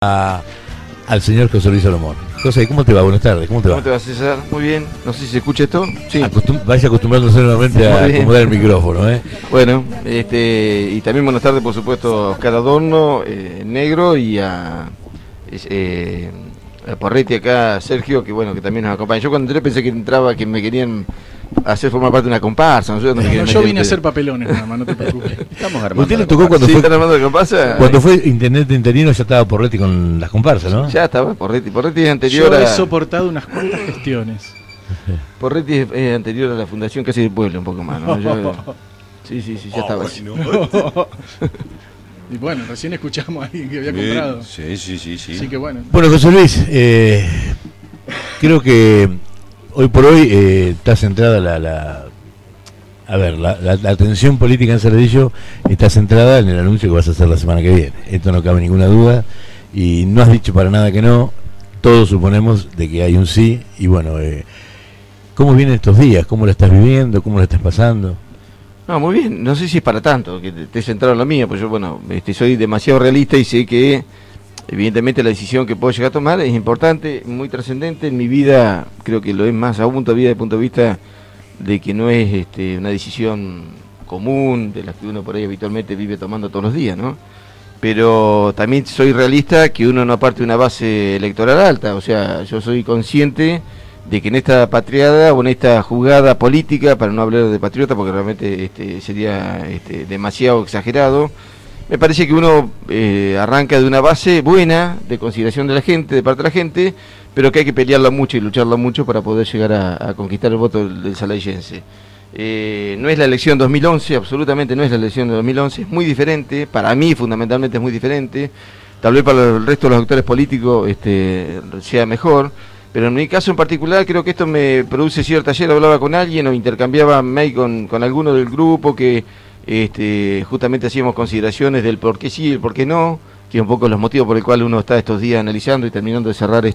al señor José Luis Salomón. José, ¿cómo te va? Buenas tardes, ¿cómo te va? ¿Cómo te va, César? Muy bien, no sé si se escucha esto. Sí. Vaya acostumbrándose nuevamente a acomodar el micrófono, ¿eh? Bueno, y también buenas tardes, por supuesto, a Oscar Adorno, Negro, y a Porretti acá, Sergio, que bueno, que también nos acompaña. Yo cuando entré pensé que entraba, que me querían hacer formar parte de una comparsa. Yo vine a hacer papelones nada más, no te preocupes. Estamos armando. ¿Usted le tocó cuando ¿están armando la comparsa? Cuando fue intendente interino ya estaba Porretti con las comparsas, ¿no? Ya estaba Porretti. Porretti es anterior Yo he soportado unas cuantas gestiones. Porretti es anterior a la Fundación Casi del Pueblo, un poco más, ¿no? Sí, ya estaba así. Y bueno, recién escuchamos a alguien que había comprado. Sí. Así que bueno. Bueno, José Luis, creo que hoy por hoy está centrada la atención política en Saladillo está centrada en el anuncio que vas a hacer la semana que viene. Esto no cabe ninguna duda y no has dicho para nada que no. Todos suponemos de que hay un sí y bueno, ¿cómo vienen estos días? ¿Cómo lo estás viviendo? ¿Cómo lo estás pasando? No, muy bien, no sé si es para tanto que te centrado en lo mío, pues yo, bueno, soy demasiado realista y sé que evidentemente la decisión que puedo llegar a tomar es importante, muy trascendente en mi vida, creo que lo es más aún todavía desde el punto de vista de que no es una decisión común de las que uno por ahí habitualmente vive tomando todos los días, ¿no? Pero también soy realista que uno no parte de una base electoral alta, o sea, yo soy consciente de que en esta patriada o en esta jugada política, para no hablar de patriota porque realmente sería demasiado exagerado, me parece que uno arranca de una base buena de consideración de la gente, de parte de la gente, pero que hay que pelearla mucho y lucharla mucho para poder llegar a conquistar el voto del saladillense. No es la elección 2011, absolutamente no es la elección de 2011, es muy diferente, para mí fundamentalmente es muy diferente, tal vez para el resto de los actores políticos sea mejor, pero en mi caso en particular creo que esto me produce cierta... Ayer hablaba con alguien o intercambiaba mail con alguno del grupo que justamente hacíamos consideraciones del por qué sí y el por qué no, que es un poco los motivos por el cual uno está estos días analizando y terminando de cerrar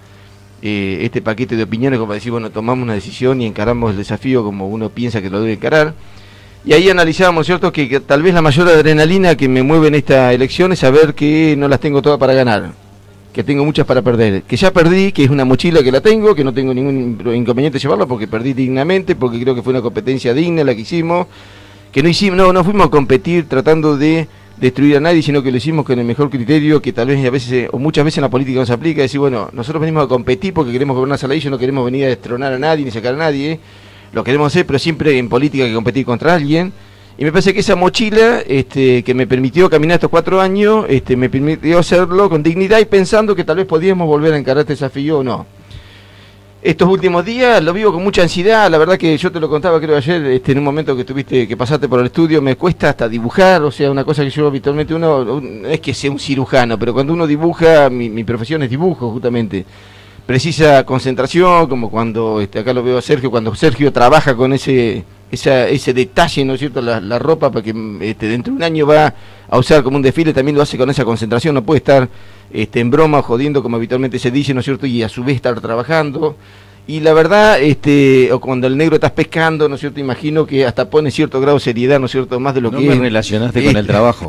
este paquete de opiniones como para decir, bueno, tomamos una decisión y encaramos el desafío como uno piensa que lo debe encarar. Y ahí analizábamos, ¿cierto?, que tal vez la mayor adrenalina que me mueve en esta elección es saber que no las tengo todas para ganar, que tengo muchas para perder, que ya perdí, que es una mochila que la tengo, que no tengo ningún inconveniente llevarla porque perdí dignamente, porque creo que fue una competencia digna la que hicimos, que no fuimos a competir tratando de destruir a nadie, sino que lo hicimos con el mejor criterio que tal vez a veces o muchas veces en la política nos aplica, decir, bueno, nosotros venimos a competir porque queremos gobernar Saladillo, no queremos venir a destronar a nadie ni sacar a nadie, lo queremos hacer, pero siempre en política hay que competir contra alguien. Y me parece que esa mochila que me permitió caminar estos 4 años, me permitió hacerlo con dignidad y pensando que tal vez podíamos volver a encarar este desafío o no. Estos últimos días lo vivo con mucha ansiedad, la verdad que yo te lo contaba creo ayer, en un momento que tuviste que pasarte por el estudio, me cuesta hasta dibujar, o sea, una cosa que yo habitualmente no es que sea un cirujano, pero cuando uno dibuja, mi profesión es dibujo justamente, precisa concentración, como cuando, acá lo veo a Sergio, cuando Sergio trabaja con ese detalle, ¿no es cierto?, la ropa, porque dentro de un año va a usar como un desfile, también lo hace con esa concentración, no puede estar en broma o jodiendo como habitualmente se dice, ¿no es cierto?, y a su vez estar trabajando. Y la verdad, o cuando el negro estás pescando, ¿no es cierto?, imagino que hasta pone cierto grado de seriedad, ¿no es cierto?, más de lo que es. No me relacionaste con el trabajo.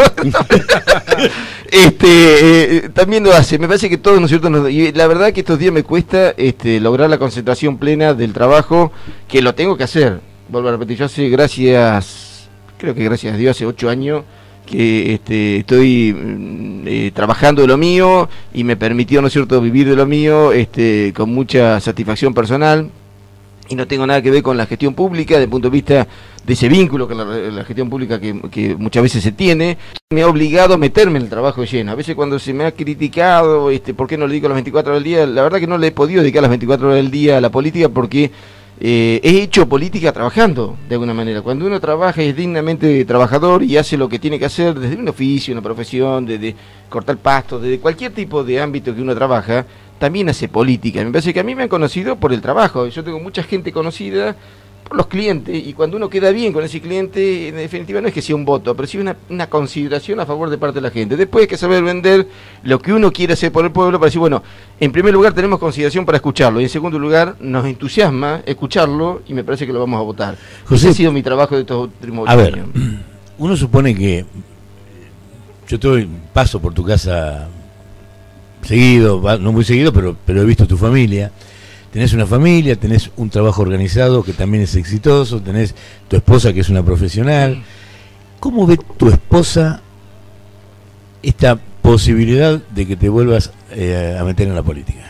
También lo hace, me parece que todos, ¿no es cierto?, y la verdad que estos días me cuesta lograr la concentración plena del trabajo, que lo tengo que hacer. Vuelvo a repetir, yo creo que gracias a Dios, hace 8 años que estoy trabajando de lo mío y me permitió, ¿no es cierto?, vivir de lo mío con mucha satisfacción personal y no tengo nada que ver con la gestión pública desde el punto de vista de ese vínculo con la gestión pública que muchas veces se tiene. Me ha obligado a meterme en el trabajo de lleno. A veces cuando se me ha criticado ¿por qué no le dedico las 24 horas del día? La verdad que no le he podido dedicar las 24 horas del día a la política porque he hecho política trabajando, de alguna manera. Cuando uno trabaja es dignamente trabajador y hace lo que tiene que hacer desde un oficio, una profesión, desde cortar pasto, desde cualquier tipo de ámbito que uno trabaja, también hace política. Me parece que a mí me han conocido por el trabajo. Yo tengo mucha gente conocida por los clientes, y cuando uno queda bien con ese cliente, en definitiva no es que sea un voto, pero sí una consideración a favor de parte de la gente. Después hay que saber vender lo que uno quiere hacer por el pueblo para decir, bueno, en primer lugar tenemos consideración para escucharlo, y en segundo lugar nos entusiasma escucharlo, y me parece que lo vamos a votar. José, ese ha sido mi trabajo de estos últimos años. A ver, años. Uno supone que yo paso por tu casa seguido, no muy seguido, pero he visto tu familia. Tenés una familia, tenés un trabajo organizado que también es exitoso, tenés tu esposa que es una profesional. ¿Cómo ve tu esposa esta posibilidad de que te vuelvas a meter en la política?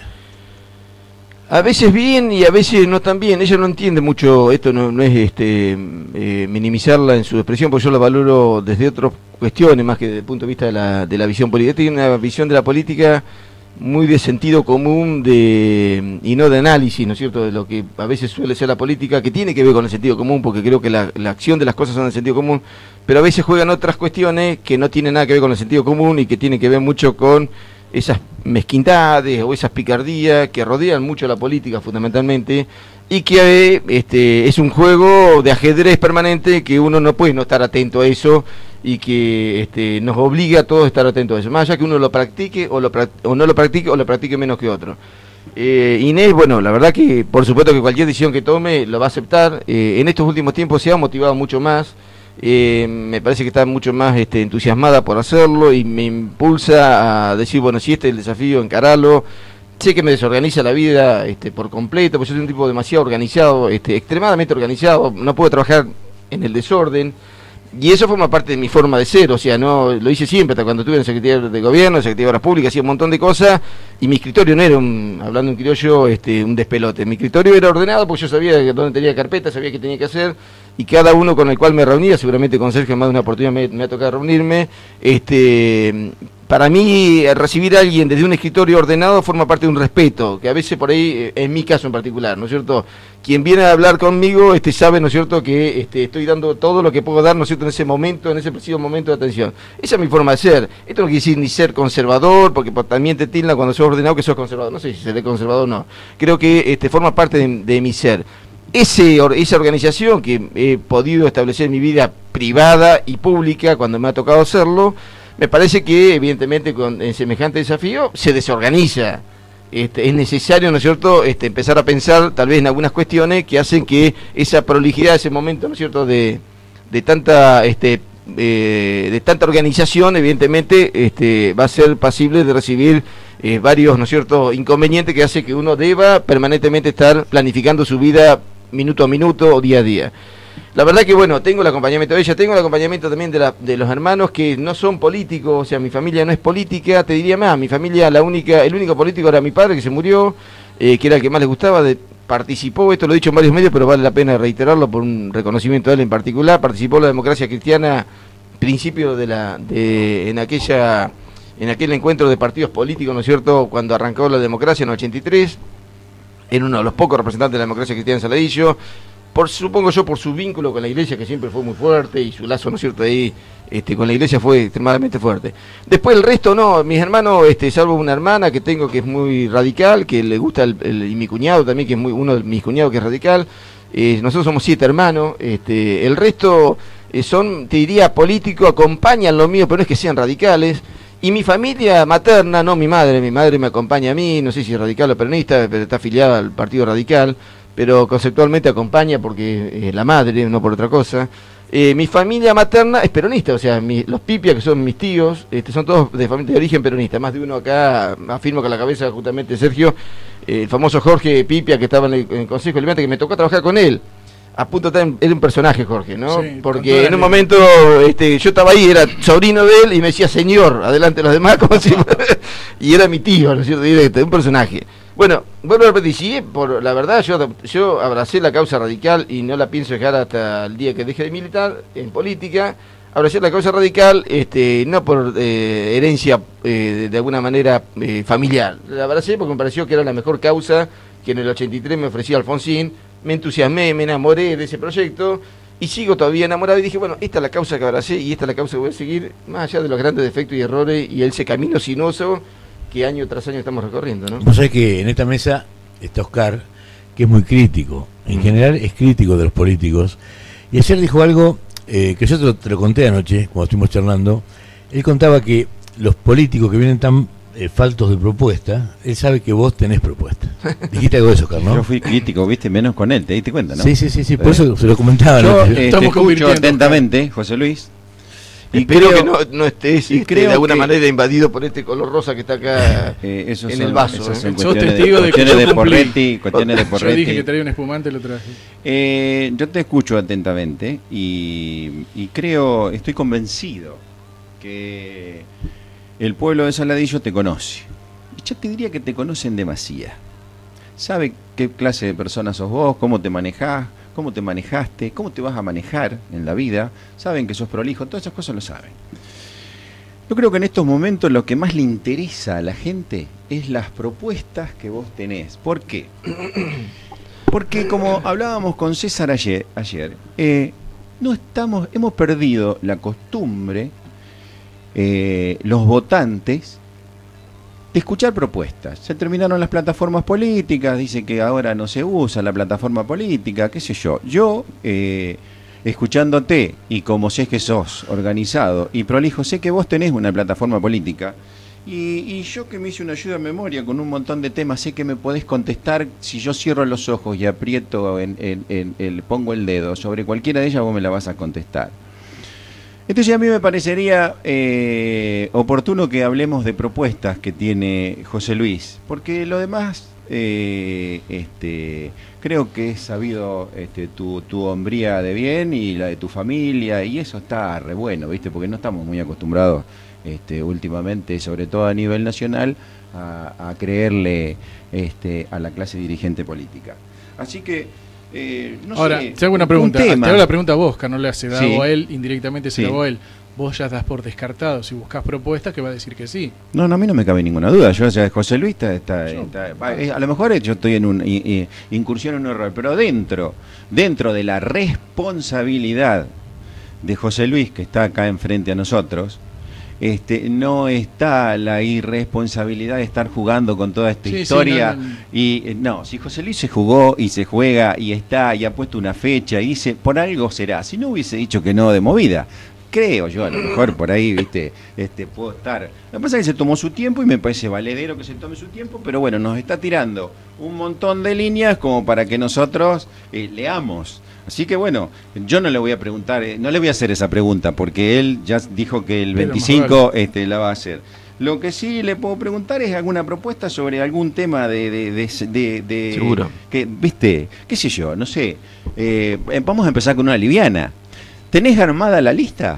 A veces bien y a veces no tan bien. Ella no entiende mucho, esto no es minimizarla en su expresión, porque yo la valoro desde otras cuestiones, más que desde el punto de vista de la visión política. Tiene una visión de la política muy de sentido común y no de análisis, ¿no es cierto?, de lo que a veces suele ser la política, que tiene que ver con el sentido común, porque creo que la acción de las cosas son del sentido común, pero a veces juegan otras cuestiones que no tienen nada que ver con el sentido común y que tienen que ver mucho con esas mezquindades o esas picardías que rodean mucho la política fundamentalmente, y que es un juego de ajedrez permanente que uno no puede no estar atento a eso, y que nos obliga a todos a estar atentos a eso, más allá que uno lo practique o no lo practique o lo practique menos que otro. Inés, bueno, la verdad que por supuesto que cualquier decisión que tome lo va a aceptar. En estos últimos tiempos se ha motivado mucho más, me parece que está mucho más entusiasmada por hacerlo y me impulsa a decir, bueno, si este es el desafío, encaralo. Sé que me desorganiza la vida por completo, porque yo soy un tipo demasiado organizado, extremadamente organizado, no puedo trabajar en el desorden. Y eso forma parte de mi forma de ser, o sea, no lo hice siempre, hasta cuando estuve en Secretaría de Gobierno, Secretaría de Obras Públicas, hacía un montón de cosas, y mi escritorio no era, hablando en criollo, un despelote. Mi escritorio era ordenado porque yo sabía dónde tenía carpeta, sabía qué tenía que hacer, y cada uno con el cual me reunía, seguramente con Sergio más de una oportunidad me ha tocado reunirme, para mí recibir a alguien desde un escritorio ordenado forma parte de un respeto, que a veces por ahí, en mi caso en particular, ¿no es cierto?, quien viene a hablar conmigo sabe, ¿no es cierto?, que estoy dando todo lo que puedo dar, ¿no es cierto?, en ese momento, en ese preciso momento de atención. Esa es mi forma de ser. Esto no quiere decir ni ser conservador, porque también te tildan cuando sos ordenado que sos conservador. No sé si seré conservador o no. Creo que forma parte de mi ser. Esa organización que he podido establecer en mi vida privada y pública cuando me ha tocado hacerlo, me parece que evidentemente en semejante desafío se desorganiza. Es necesario, ¿no es cierto?, empezar a pensar tal vez en algunas cuestiones que hacen que esa prolijidad, ese momento, ¿no es cierto?, de tanta organización, evidentemente va a ser pasible de recibir varios, ¿no es cierto?, inconvenientes que hace que uno deba permanentemente estar planificando su vida minuto a minuto o día a día. La verdad que, bueno, tengo el acompañamiento de ella, tengo el acompañamiento también de los hermanos que no son políticos, o sea, mi familia no es política, te diría más, mi familia, el único político era mi padre, que se murió, que era el que más les gustaba, participó, esto lo he dicho en varios medios, pero vale la pena reiterarlo por un reconocimiento de él en particular, participó en la democracia cristiana, principio en aquel encuentro de partidos políticos, ¿no es cierto?, cuando arrancó la democracia en el 83, era uno de los pocos representantes de la democracia cristiana en Saladillo, supongo yo por su vínculo con la iglesia, que siempre fue muy fuerte, y su lazo, ¿no es cierto?, ahí con la iglesia fue extremadamente fuerte. Después el resto no, mis hermanos, salvo una hermana que tengo que es muy radical, que le gusta y mi cuñado también, que es uno de mis cuñados que es radical, nosotros somos 7 hermanos, el resto son, te diría, políticos, acompañan lo mío, pero no es que sean radicales. Y mi familia materna, no mi madre me acompaña a mí, no sé si es radical o peronista, pero está afiliada al Partido Radical, pero conceptualmente acompaña porque es la madre, no por otra cosa. Mi familia materna es peronista, o sea, los Pipia, que son mis tíos, son todos de familia de origen peronista, más de uno acá, afirmo con la cabeza justamente Sergio, el famoso Jorge Pipia, que estaba en el Consejo Deliberante, que me tocó trabajar con él. A punto de era un personaje, Jorge, ¿no? Sí, porque en un momento yo estaba ahí, era sobrino de él y me decía señor, adelante de los demás, como si y era mi tío, ¿no es cierto? Directo, un personaje. Bueno, vuelvo a repetir, sí, la verdad yo abracé la causa radical y no la pienso dejar hasta el día que deje de militar en política. Abracé la causa radical, no por herencia de alguna manera familiar. La abracé porque me pareció que era la mejor causa que en el 83 me ofrecía Alfonsín. Me entusiasmé, me enamoré de ese proyecto y sigo todavía enamorado y dije, bueno, esta es la causa que abracé y esta es la causa que voy a seguir, más allá de los grandes defectos y errores y ese camino sinuoso que año tras año estamos recorriendo, ¿no? Vos sabés que en esta mesa está Oscar, que es muy crítico, en general es crítico de los políticos, y ayer dijo algo que yo te lo conté anoche, cuando estuvimos charlando. Él contaba que los políticos que vienen tan faltos de propuesta, él sabe que vos tenés propuesta. Dijiste algo de eso, Oscar, ¿no? Yo fui crítico, viste, menos con él, ¿te diste cuenta, no? Sí, por eso se lo comentaba. Yo ¿no? te escucho atentamente, José Luis, Espero que no estés de alguna que manera invadido por este color rosa que está acá en el vaso. Sos testigo de que cuestiones yo de cumplí. Porretti, cuestiones de Porretti. Yo dije que traía un espumante, lo traje. Yo te escucho atentamente y creo, estoy convencido que el pueblo de Saladillo te conoce. Y yo te diría que te conocen demasiado. Sabe qué clase de persona sos vos, cómo te manejás, cómo te manejaste, cómo te vas a manejar en la vida. Saben que sos prolijo, todas esas cosas lo saben. Yo creo que en estos momentos lo que más le interesa a la gente es las propuestas que vos tenés. ¿Por qué? Porque como hablábamos con César ayer, hemos perdido la costumbre, los votantes, de escuchar propuestas. Se terminaron las plataformas políticas, dice que ahora no se usa la plataforma política, qué sé yo. Yo, escuchándote, y como sé que sos organizado y prolijo, sé que vos tenés una plataforma política, y yo que me hice una ayuda a memoria con un montón de temas, sé que me podés contestar si yo cierro los ojos y aprieto, pongo el dedo sobre cualquiera de ellas, vos me la vas a contestar. Entonces a mí me parecería oportuno que hablemos de propuestas que tiene José Luis, porque lo demás creo que es sabido tu hombría de bien y la de tu familia, y eso está re bueno, ¿viste? Porque no estamos muy acostumbrados últimamente, sobre todo a nivel nacional, a creerle a la clase dirigente política. Así que no ahora, sé, te hago una pregunta. Te hago la pregunta a vos, que no le has dado Sí. a él, indirectamente se Sí. la hago a él. Vos ya das por descartado, si buscás propuestas, que va a decir que sí. No, a mí no me cabe ninguna duda. Yo, o sea, José Luis a lo mejor yo estoy en una incursión en un error, pero dentro de la responsabilidad de José Luis, que está acá enfrente a nosotros, no está la irresponsabilidad de estar jugando con toda esta historia. Si José Luis se jugó y se juega y está y ha puesto una fecha y dice, por algo será. Si no hubiese dicho que no de movida, creo yo, a lo mejor por ahí, puedo estar. Lo que pasa es que se tomó su tiempo y me parece valedero que se tome su tiempo, pero bueno, nos está tirando un montón de líneas como para que nosotros leamos. Así que bueno, yo no le voy a preguntar, no le voy a hacer esa pregunta, porque él ya dijo que el 25 la va a hacer. Lo que sí le puedo preguntar es alguna propuesta sobre algún tema de Seguro. Que, ¿viste? ¿Qué sé yo? No sé. Vamos a empezar con una liviana. ¿Tenés armada la lista?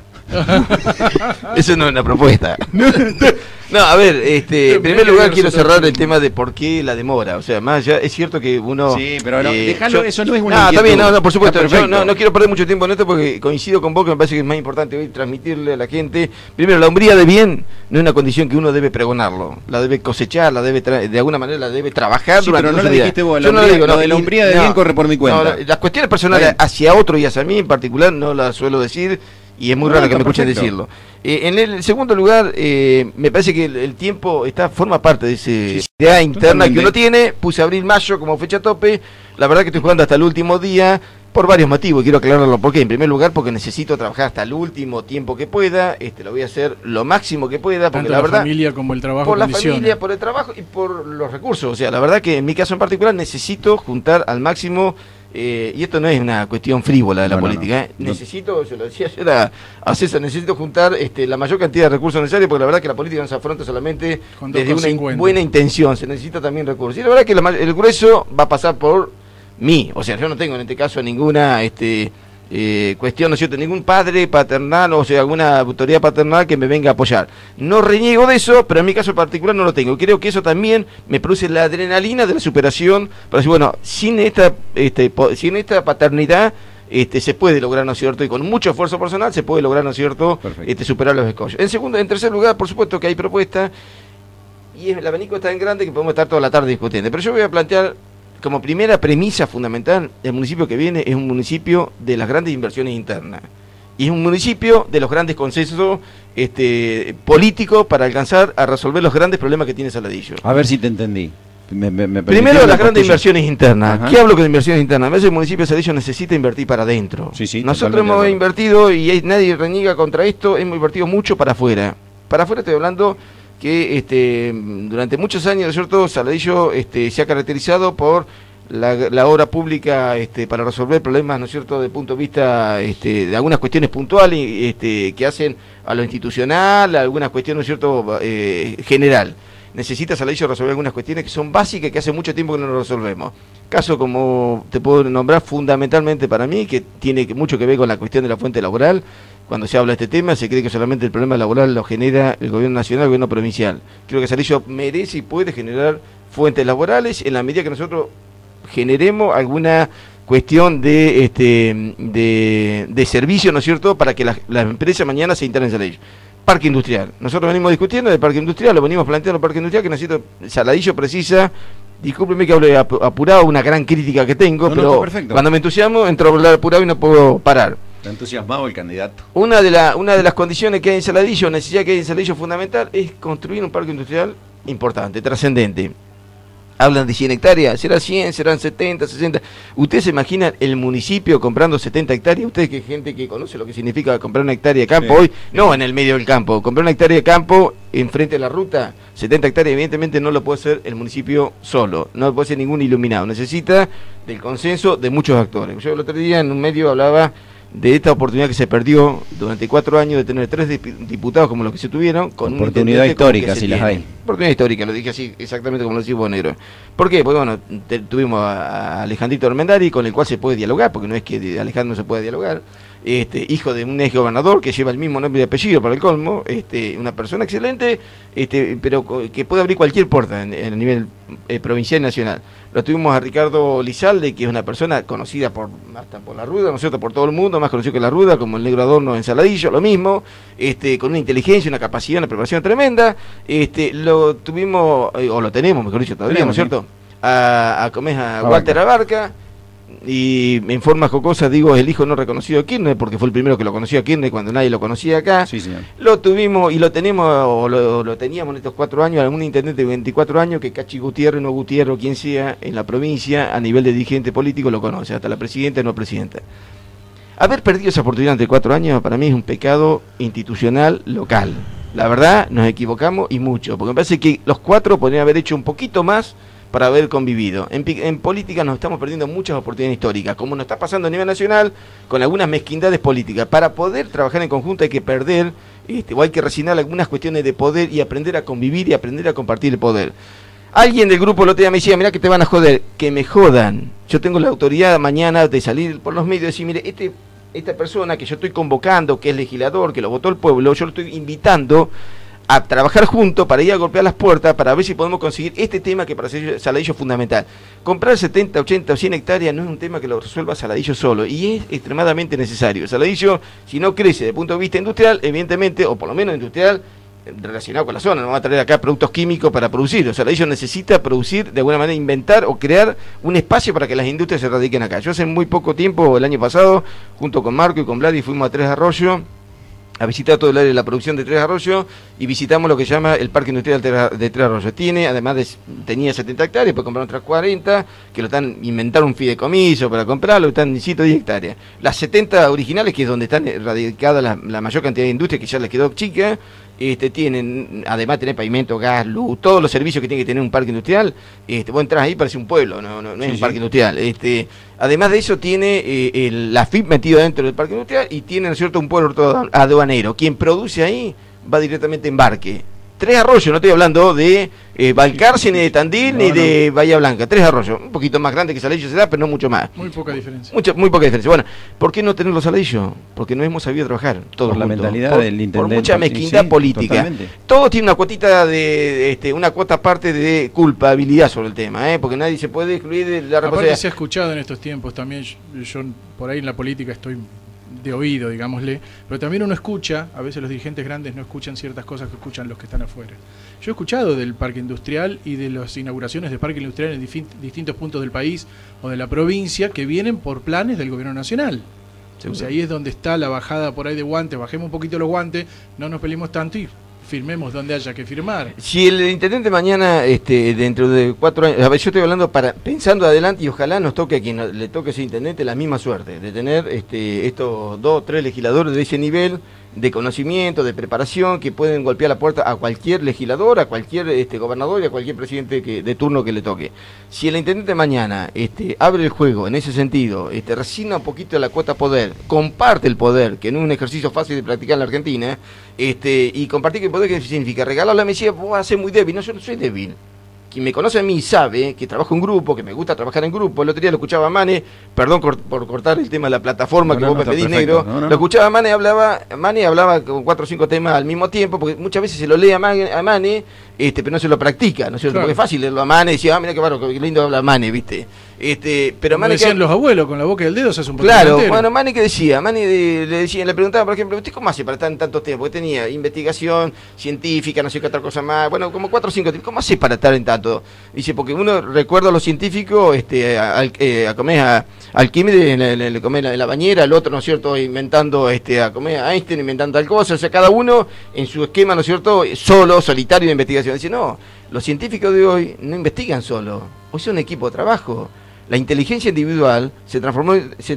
Eso no es una propuesta. No, a ver, en primer lugar quiero cerrar el tema de por qué la demora. O sea, más allá, es cierto que uno... Sí, pero no, déjalo, eso no es una No, está bien, inquietud. no, por supuesto. Está Yo perfecto. no quiero perder mucho tiempo en esto porque coincido con vos, que me parece que es más importante hoy transmitirle a la gente. Primero, la hombría de bien no es una condición que uno debe pregonarlo. La debe cosechar, la debe de alguna manera la debe trabajar Sí, durante pero no su la vida. dijiste vos, Yo no lo digo, lo de la hombría de bien corre por mi cuenta. No, las cuestiones personales hacia otro y hacia mí en particular no las suelo decir. Y es muy raro que me escuchen decirlo. En el segundo lugar, me parece que el tiempo forma parte de esa idea interna que uno tiene. Puse abril-mayo como fecha tope. La verdad que estoy jugando hasta el último día por varios motivos. Quiero aclararlo por qué. En primer lugar, porque necesito trabajar hasta el último tiempo que pueda. Lo voy a hacer lo máximo que pueda. Porque Tanto la verdad, familia como el trabajo por la condiciona. familia, por el trabajo y por los recursos. O sea, la verdad que en mi caso en particular necesito juntar al máximo. Y esto no es una cuestión frívola de la política. Necesito, yo lo decía ayer a César, necesito juntar la mayor cantidad de recursos necesarios, porque la verdad que la política no se afronta solamente desde una buena intención, se necesita también recursos. Y la verdad que el grueso va a pasar por mí. O sea, yo no tengo en este caso ninguna cuestión, ¿no es cierto? Ningún padre paternal, o sea, alguna autoridad paternal que me venga a apoyar. No reniego de eso, pero en mi caso particular no lo tengo. Creo que eso también me produce la adrenalina de la superación, para decir, bueno, sin esta paternidad se puede lograr, ¿no es cierto? Y con mucho esfuerzo personal se puede lograr, ¿no es cierto? Superar los escollos. En tercer lugar, por supuesto que hay propuestas, y el abanico es tan grande que podemos estar toda la tarde discutiendo. Pero yo voy a plantear como primera premisa fundamental: el municipio que viene es un municipio de las grandes inversiones internas. Y es un municipio de los grandes consensos políticos para alcanzar a resolver los grandes problemas que tiene Saladillo. A ver si te entendí. Primero, las grandes inversiones internas. Ajá. ¿Qué hablo con inversiones internas? A veces el municipio de Saladillo necesita invertir para adentro. Sí, nosotros hemos invertido, y nadie reniega contra esto, hemos invertido mucho para afuera. Para afuera estoy hablando que durante muchos años, ¿no es cierto?, Saladillo se ha caracterizado por la obra pública para resolver problemas, ¿no es cierto?, de punto de vista de algunas cuestiones puntuales que hacen a lo institucional, a algunas cuestiones, ¿no es cierto?, general. Necesita Saladillo resolver algunas cuestiones que son básicas, que hace mucho tiempo que no lo resolvemos. Caso como te puedo nombrar fundamentalmente para mí, que tiene mucho que ver con la cuestión de la fuente laboral. Cuando se habla de este tema, se cree que solamente el problema laboral lo genera el gobierno nacional, el gobierno provincial. Creo que Saladillo merece y puede generar fuentes laborales en la medida que nosotros generemos alguna cuestión de servicio, ¿no es cierto?, para que las empresas mañana se instalen en Saladillo. Parque industrial. Nosotros venimos discutiendo del parque industrial, lo venimos planteando el parque industrial, que necesito, Saladillo precisa, discúlpeme que hable apurado, una gran crítica que tengo, pero cuando me entusiasmo entro a hablar apurado y no puedo parar. Está entusiasmado el candidato. Una de las condiciones que hay en Saladillo, necesidad que hay en Saladillo fundamental, es construir un parque industrial importante, trascendente. Hablan de 100 hectáreas, serán 100, serán 70, 60. ¿Ustedes se imaginan el municipio comprando 70 hectáreas? Ustedes, que gente que conoce lo que significa comprar una hectárea de campo hoy, no en el medio del campo, comprar una hectárea de campo enfrente de la ruta, 70 hectáreas, evidentemente no lo puede hacer el municipio solo, no lo puede hacer ningún iluminado, necesita del consenso de muchos actores. Yo el otro día en un medio hablaba de esta oportunidad que se perdió durante 4 años de tener 3 diputados como los que se tuvieron, con oportunidad histórica, si las hay. Oportunidad histórica, lo dije así exactamente como lo decís vos, Negro. ¿Por qué? Porque bueno, tuvimos a Alejandrito Armendari, con el cual se puede dialogar, porque no es que de Alejandro no se puede dialogar, hijo de un ex gobernador que lleva el mismo nombre y apellido para el colmo, una persona excelente, pero que puede abrir cualquier puerta en el nivel provincial y nacional. Lo tuvimos a Ricardo Lizalde, que es una persona conocida hasta por la Ruda, ¿no es cierto?, por todo el mundo, más conocido que la Ruda, como el Negro Adorno en Saladillo, lo mismo, con una inteligencia, una capacidad, una preparación tremenda. Lo tuvimos, o lo tenemos, mejor dicho, todavía, ¿no es cierto?, a Walter Abarca. Y en forma jocosa digo, el hijo no reconocido de Kirchner, porque fue el primero que lo conoció a Kirchner cuando nadie lo conocía acá. Sí, señor. Lo tuvimos y lo tenemos, o lo teníamos en estos 4 años, algún intendente de 24 años, que Cachi Gutiérrez, no Gutiérrez, o quien sea, en la provincia, a nivel de dirigente político, lo conoce, hasta la presidenta y no presidenta. Haber perdido esa oportunidad entre 4 años, para mí es un pecado institucional local. La verdad, nos equivocamos y mucho, porque me parece que los 4 podrían haber hecho un poquito más para haber convivido. En política nos estamos perdiendo muchas oportunidades históricas, como nos está pasando a nivel nacional, con algunas mezquindades políticas. Para poder trabajar en conjunto hay que perder, o hay que resignar algunas cuestiones de poder y aprender a convivir y aprender a compartir el poder. Alguien del grupo el otro día me decía, mirá que te van a joder, que me jodan. Yo tengo la autoridad mañana de salir por los medios y decir, mire, esta persona que yo estoy convocando, que es legislador, que lo votó el pueblo, yo lo estoy invitando a trabajar juntos para ir a golpear las puertas, para ver si podemos conseguir este tema que para Saladillo es fundamental. Comprar 70, 80 o 100 hectáreas no es un tema que lo resuelva Saladillo solo, y es extremadamente necesario. Saladillo, si no crece desde el punto de vista industrial, evidentemente, o por lo menos industrial, relacionado con la zona, no va a traer acá productos químicos para producir. Saladillo necesita producir, de alguna manera inventar o crear un espacio para que las industrias se radiquen acá. Yo hace muy poco tiempo, el año pasado, junto con Marco y con Vladi, fuimos a Tres Arroyos a visitar todo el área de la producción de Tres Arroyos y visitamos lo que se llama el Parque Industrial de Tres Arroyos. Tenía 70 hectáreas, después compraron otras 40, que inventaron un fideicomiso para comprarlo, están en 110 hectáreas. Las 70 originales, que es donde están radicadas la mayor cantidad de industrias, que ya les quedó chica, tienen, además de tener pavimento, gas, luz, todos los servicios que tiene que tener un parque industrial. Vos entras ahí, parece un pueblo, no es un parque industrial. Además de eso, tiene la FIP metido dentro del parque industrial y tiene, ¿no es cierto?, un puerto aduanero. Quien produce ahí va directamente a embarque. Tres Arroyos, no estoy hablando de Balcarce, ni de Tandil, ni de Bahía Blanca. Tres Arroyos, un poquito más grande que Saladillo se da, pero no mucho más. Muy poca diferencia. Muy poca diferencia. Bueno, ¿por qué no tenerlo Saladillo? Porque no hemos sabido trabajar todos por la juntos. Mentalidad del intendente. Por mucha mezquindad política. Totalmente. Todo tiene una cuotita una cuota aparte de culpabilidad sobre el tema, porque nadie se puede excluir de la responsabilidad. Aparte se ha escuchado en estos tiempos también, yo por ahí en la política estoy de oído, digámosle, pero también uno escucha, a veces los dirigentes grandes no escuchan ciertas cosas que escuchan los que están afuera. Yo he escuchado del parque industrial y de las inauguraciones de parque industrial en distintos puntos del país o de la provincia que vienen por planes del gobierno nacional. O sea, ahí es donde está la bajada por ahí de guantes, bajemos un poquito los guantes, no nos peleemos tanto y firmemos donde haya que firmar. Si el intendente mañana, dentro de 4 años, a ver, yo estoy hablando pensando adelante y ojalá nos toque a quien le toque ese intendente la misma suerte, de tener estos 2 o 3 legisladores de ese nivel, de conocimiento, de preparación, que pueden golpear la puerta a cualquier legislador, a cualquier gobernador y a cualquier presidente de turno que le toque. Si el intendente mañana abre el juego en ese sentido, resigna un poquito la cuota poder, comparte el poder, que no es un ejercicio fácil de practicar en la Argentina, y compartir el poder, ¿qué significa? Regalarle a la Mesías, vos vas a ser muy débil. No, yo no soy débil. Quien me conoce a mí sabe que trabajo en grupo, que me gusta trabajar en grupo. El otro día lo escuchaba a Mane, perdón por cortar el tema de la plataforma que vos me pedís, negro. Lo escuchaba a Mane, hablaba con 4 o 5 temas al mismo tiempo, porque muchas veces se lo lee a Mane, pero no se lo practica, ¿no es cierto? Claro. Porque es fácil leerlo a Mane y decir, mira qué bárbaro, qué lindo habla Mane, ¿viste? Pero Mane, decían los abuelos, con la boca del dedo se hace un poquito. Claro, entero. Bueno, Mane, ¿qué decía? Mane le preguntaba, por ejemplo, ¿usted cómo hace para estar en tanto tiempo? Porque tenía investigación científica, no sé qué otra cosa más, bueno, como 4 o 5 tiempos. ¿Cómo hace para estar en tanto? Dice, porque uno recuerda a los científicos, Alquímedes en la bañera, el otro, ¿no es cierto?, inventando, a Einstein inventando tal cosa, o sea, cada uno en su esquema, ¿no es cierto?, solo, solitario de investigación. Dice, no, los científicos de hoy no investigan solo, hoy son un equipo de trabajo. La inteligencia individual se transformó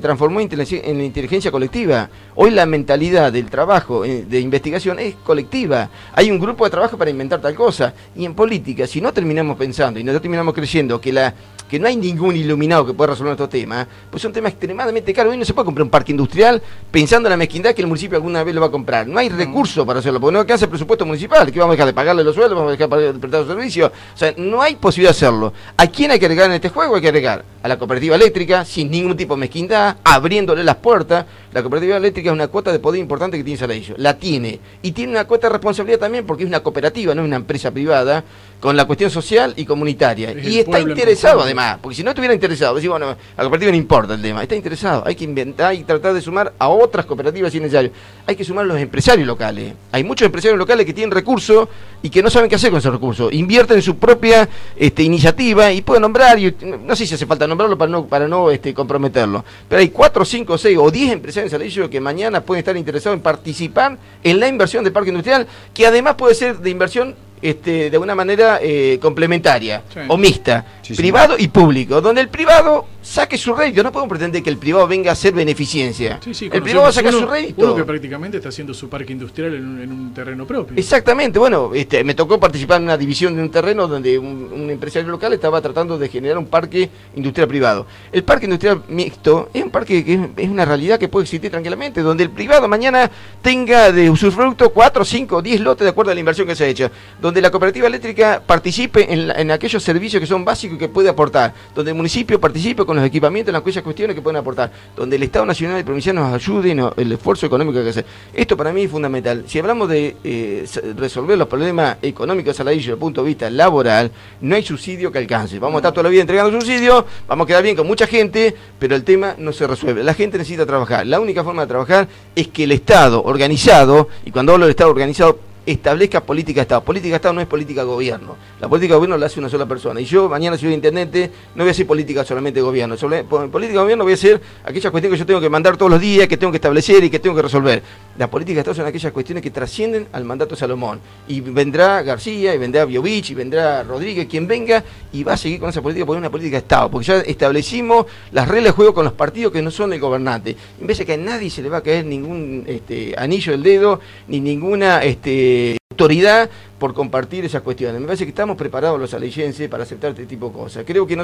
en la inteligencia colectiva. Hoy la mentalidad del trabajo de investigación es colectiva. Hay un grupo de trabajo para inventar tal cosa. Y en política, si no terminamos pensando y no terminamos creyendo que no hay ningún iluminado que pueda resolver estos temas, pues es un tema extremadamente caro. Hoy no se puede comprar un parque industrial pensando en la mezquindad que el municipio alguna vez lo va a comprar. No hay recursos para hacerlo, porque no alcanza el presupuesto municipal. ¿Qué vamos a dejar de pagarle los sueldos? ¿Vamos a dejar de prestar los servicios? O sea, no hay posibilidad de hacerlo. ¿A quién hay que agregar en este juego? Hay que agregar a la cooperativa eléctrica, sin ningún tipo de mezquindad, abriéndole las puertas. La cooperativa eléctrica es una cuota de poder importante que tiene Saladillo. La tiene. Y tiene una cuota de responsabilidad también porque es una cooperativa, no es una empresa privada, con la cuestión social y comunitaria. Y está interesado además, porque si no estuviera interesado, decir, bueno, a la cooperativa no importa el tema, está interesado. Hay que inventar y tratar de sumar a otras cooperativas si es necesario. Hay que sumar a los empresarios locales. Hay muchos empresarios locales que tienen recursos y que no saben qué hacer con esos recursos. Invierten en su propia iniciativa y pueden nombrar, y no sé si hace falta nombrarlo para no comprometerlo, pero hay 4, 5, 6 o 10 empresarios en Saladillo que mañana pueden estar interesados en participar en la inversión del parque industrial, que además puede ser de inversión de una manera complementaria, sí, o mixta, sí, privado y público, donde el privado saque su rédito. No podemos pretender que el privado venga a hacer beneficencia. Sí, el privado saca su rédito. Uno que prácticamente está haciendo su parque industrial en un terreno propio. Exactamente, bueno, me tocó participar en una división de un terreno donde un empresario local estaba tratando de generar un parque industrial privado. El parque industrial mixto es un parque que es una realidad que puede existir tranquilamente, donde el privado mañana tenga de usufructo 4, 5, 10 lotes de acuerdo a la inversión que se ha hecho, donde la cooperativa eléctrica participe en aquellos servicios que son básicos y que puede aportar, donde el municipio participe con los equipamientos en aquellas cuestiones que pueden aportar, donde el Estado Nacional y Provincial nos ayude en el esfuerzo económico que hay que hacer. Esto para mí es fundamental. Si hablamos de resolver los problemas económicos de Saladillo desde el punto de vista laboral, no hay subsidio que alcance. Vamos a estar toda la vida entregando subsidios, vamos a quedar bien con mucha gente, pero el tema no se resuelve. La gente necesita trabajar. La única forma de trabajar es que el Estado organizado, y cuando hablo del Estado organizado, establezca política de Estado. Política de Estado no es política de gobierno. La política de gobierno la hace una sola persona. Y yo mañana, si soy intendente, no voy a hacer política solamente de gobierno. Política de gobierno voy a hacer aquellas cuestiones que yo tengo que mandar todos los días, que tengo que establecer y que tengo que resolver. La política de Estado son aquellas cuestiones que trascienden al mandato de Salomón. Y vendrá García, y vendrá Biovich, y vendrá Rodríguez, quien venga, y va a seguir con esa política porque es una política de Estado. Porque ya establecimos las reglas de juego con los partidos que no son el gobernante. En vez de que a nadie se le va a caer ningún anillo del dedo, ni ninguna autoridad por compartir esas cuestiones. Me parece que estamos preparados los saladillenses para aceptar este tipo de cosas. Creo que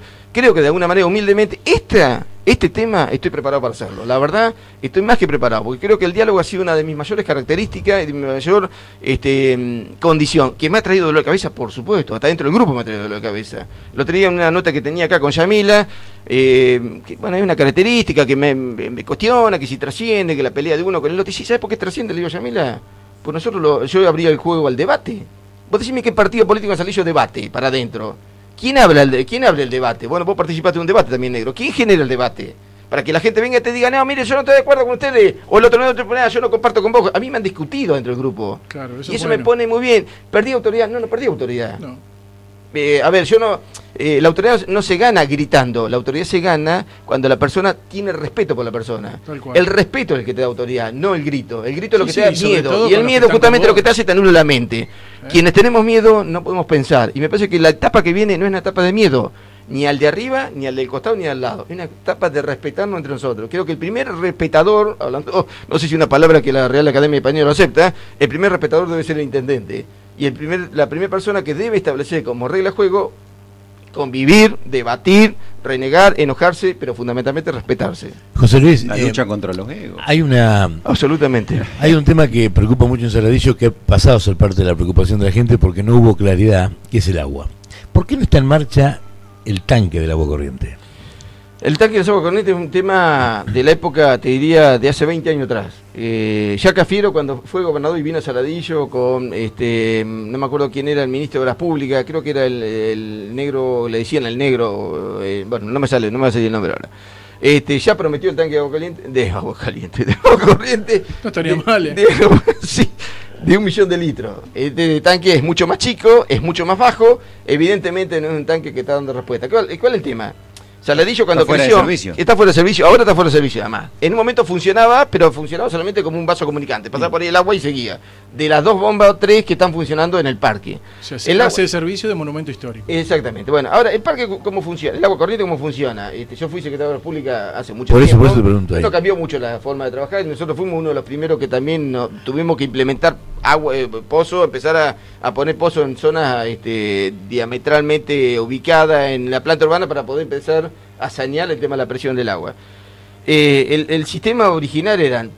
de alguna manera, humildemente, este tema estoy preparado para hacerlo. La verdad, estoy más que preparado, porque creo que el diálogo ha sido una de mis mayores características y de mi mayor condición, que me ha traído dolor de cabeza, por supuesto, hasta dentro del grupo me ha traído dolor de cabeza. Lo tenía en una nota que tenía acá con Yamila, que bueno, hay una característica que me cuestiona, que si trasciende, que la pelea de uno con el otro. Y si, ¿sabes por qué trasciende? Le digo, Yamila, pues yo abría el juego al debate. Vos decime qué partido político en Saladillo debate para adentro. ¿Quién abre el debate? Bueno, vos participaste de un debate también, negro. ¿Quién genera el debate? Para que la gente venga y te diga, no, mire, yo no estoy de acuerdo con ustedes, o el otro no, yo no comparto con vos. A mí me han discutido dentro del grupo. Claro, y eso me pone muy bien. ¿Perdí autoridad? No perdí autoridad. No. A ver, la autoridad no se gana gritando, la autoridad se gana cuando la persona tiene respeto por la persona. El respeto es el que te da autoridad, no el grito. El grito es lo que te da miedo, y el miedo justamente lo que te hace te anula la mente. Quienes tenemos miedo no podemos pensar, y me parece que la etapa que viene no es una etapa de miedo, ni al de arriba, ni al del costado, ni al lado. Es una etapa de respetarnos entre nosotros. Creo que el primer respetador, hablando, no sé si una palabra que la Real Academia Española lo acepta, el primer respetador debe ser el intendente. Y la primera persona que debe establecer como regla de juego, convivir, debatir, renegar, enojarse, pero fundamentalmente respetarse. José Luis, La lucha contra los egos. Absolutamente. Hay un tema que preocupa mucho en Saladillo, que ha pasado a ser parte de la preocupación de la gente porque no hubo claridad, que es el agua. ¿Por qué no está en marcha el tanque del agua corriente? El tanque del agua corriente es un tema de la época, te diría, de hace 20 años atrás. Ya Cafiero, cuando fue gobernador y vino a Saladillo con, no me acuerdo quién era el ministro de Obras Públicas, creo que era el negro, le decían el negro, bueno, no me sale el nombre ahora. Ya prometió el tanque de agua caliente, de agua corriente. No estaría mal, sí, de 1 millón de litros. Este tanque es mucho más chico, es mucho más bajo, evidentemente no es un tanque que está dando respuesta. ¿Cuál es el tema? Saladillo cuando creció, está fuera de servicio, ahora está fuera de servicio además. En un momento funcionaba, pero funcionaba solamente como un vaso comunicante, pasaba por ahí el agua y seguía. De las 2 bombas o 3 que están funcionando en el parque. O sea, se hace el servicio de monumento histórico. Exactamente. Bueno, ahora, ¿el parque cómo funciona? ¿El agua corriente cómo funciona? Yo fui secretario de Obras Públicas hace mucho tiempo. Por eso te pregunto ahí. No cambió mucho la forma de trabajar, y nosotros fuimos uno de los primeros que también tuvimos que implementar agua, pozo, empezar a poner pozos en zonas diametralmente ubicadas en la planta urbana para poder empezar a sanear el tema de la presión del agua. El sistema original eran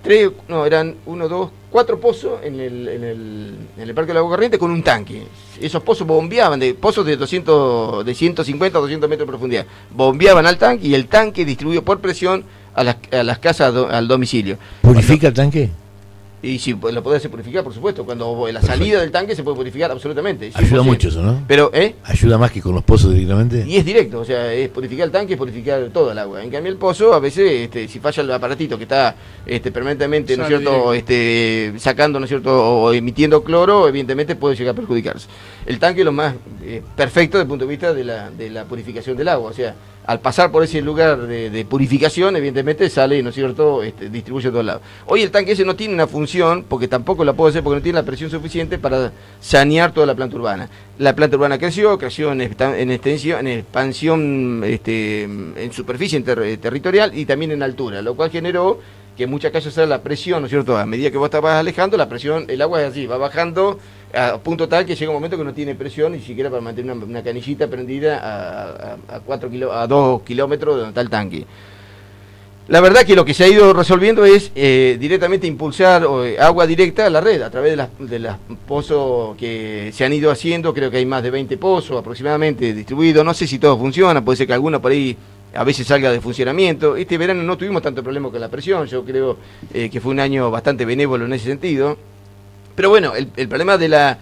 4 pozos en el Parque del Agua Corriente con un tanque. Esos pozos bombeaban, pozos de 150 o 200 metros de profundidad, bombeaban al tanque y el tanque distribuyó por presión a las casas, al domicilio. ¿Purifica el tanque? Y si lo podés hacer purificar, por supuesto. Cuando la salida del tanque se puede purificar absolutamente. Ayuda mucho eso, ¿no? Pero, ¿ayuda más que con los pozos directamente? Y es directo, o sea, es purificar el tanque, es purificar todo el agua. En cambio el pozo, a veces, si falla el aparatito que está permanentemente, ¿no es cierto?, sacando, ¿no es cierto?, o emitiendo cloro, evidentemente puede llegar a perjudicarse. El tanque es lo más perfecto desde el punto de vista de la purificación del agua, o sea, al pasar por ese lugar de purificación, evidentemente sale, ¿no es cierto?, distribuye a todos lados. Hoy el tanque ese no tiene una función, porque tampoco la puede hacer, porque no tiene la presión suficiente para sanear toda la planta urbana. La planta urbana creció en extensión, en expansión, en superficie territorial y también en altura, lo cual generó que en muchas calles la presión, ¿no es cierto?, a medida que vos estabas alejando, la presión, el agua es así, va bajando a punto tal que llega un momento que no tiene presión ni siquiera para mantener una canillita prendida a 2 kilómetros de donde está el tanque. La verdad que lo que se ha ido resolviendo es directamente impulsar agua directa a la red a través de las pozos que se han ido haciendo. Creo que hay más de 20 pozos aproximadamente distribuidos, no sé si todo funciona, puede ser que alguno por ahí a veces salga de funcionamiento. Este verano no tuvimos tanto problema con la presión, yo creo que fue un año bastante benévolo en ese sentido. Pero bueno, el problema de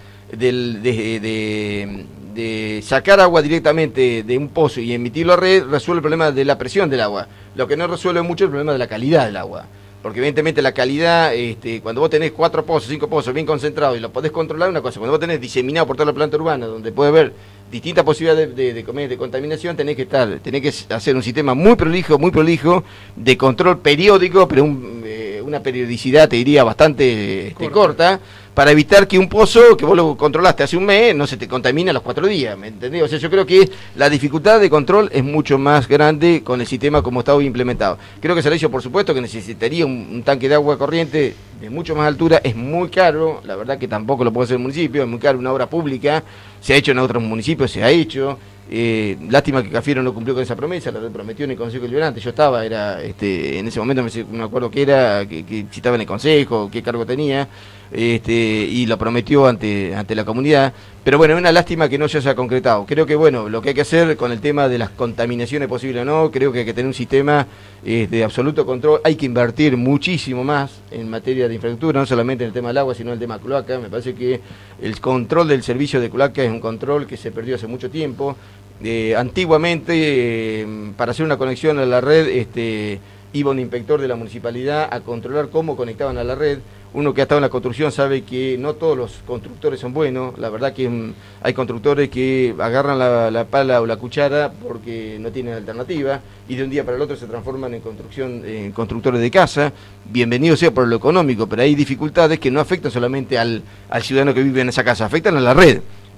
sacar agua directamente de un pozo y emitirlo a red resuelve el problema de la presión del agua. Lo que no resuelve mucho es el problema de la calidad del agua. Porque evidentemente la calidad, cuando vos tenés 4 pozos, 5 pozos bien concentrados y los podés controlar, una cosa. Cuando vos tenés diseminado por toda la planta urbana, donde puede haber distintas posibilidades de contaminación, tenés que hacer un sistema muy prolijo de control periódico, pero una periodicidad, te diría, bastante corta, para evitar que un pozo que vos lo controlaste hace un mes no se te contamine a los 4 días, ¿me entendés? O sea, yo creo que la dificultad de control es mucho más grande con el sistema como está hoy implementado. Creo que Saladillo, por supuesto, que necesitaría un tanque de agua corriente de mucho más altura, es muy caro, la verdad que tampoco lo puede hacer el municipio, es muy caro, una obra pública, se ha hecho en otros municipios, se ha hecho. Lástima que Cafiero no cumplió con esa promesa, la prometió en el Consejo Deliberante. Yo estaba, en ese momento me acuerdo que si estaba en el Consejo, qué cargo tenía, y lo prometió ante la comunidad. Pero bueno, es una lástima que no se haya concretado. Creo que bueno, lo que hay que hacer con el tema de las contaminaciones posibles o no, creo que hay que tener un sistema de absoluto control. Hay que invertir muchísimo más en materia de infraestructura, no solamente en el tema del agua, sino en el tema cloaca. Me parece que el control del servicio de cloaca es un control que se perdió hace mucho tiempo. Antiguamente, para hacer una conexión a la red, iba un inspector de la municipalidad a controlar cómo conectaban a la red. Uno que ha estado en la construcción sabe que no todos los constructores son buenos. La verdad que hay constructores que agarran la pala o la cuchara porque no tienen alternativa y de un día para el otro se transforman en constructores de casa. Bienvenido sea por lo económico, pero hay dificultades que no afectan solamente al ciudadano que vive en esa casa, afectan a la red.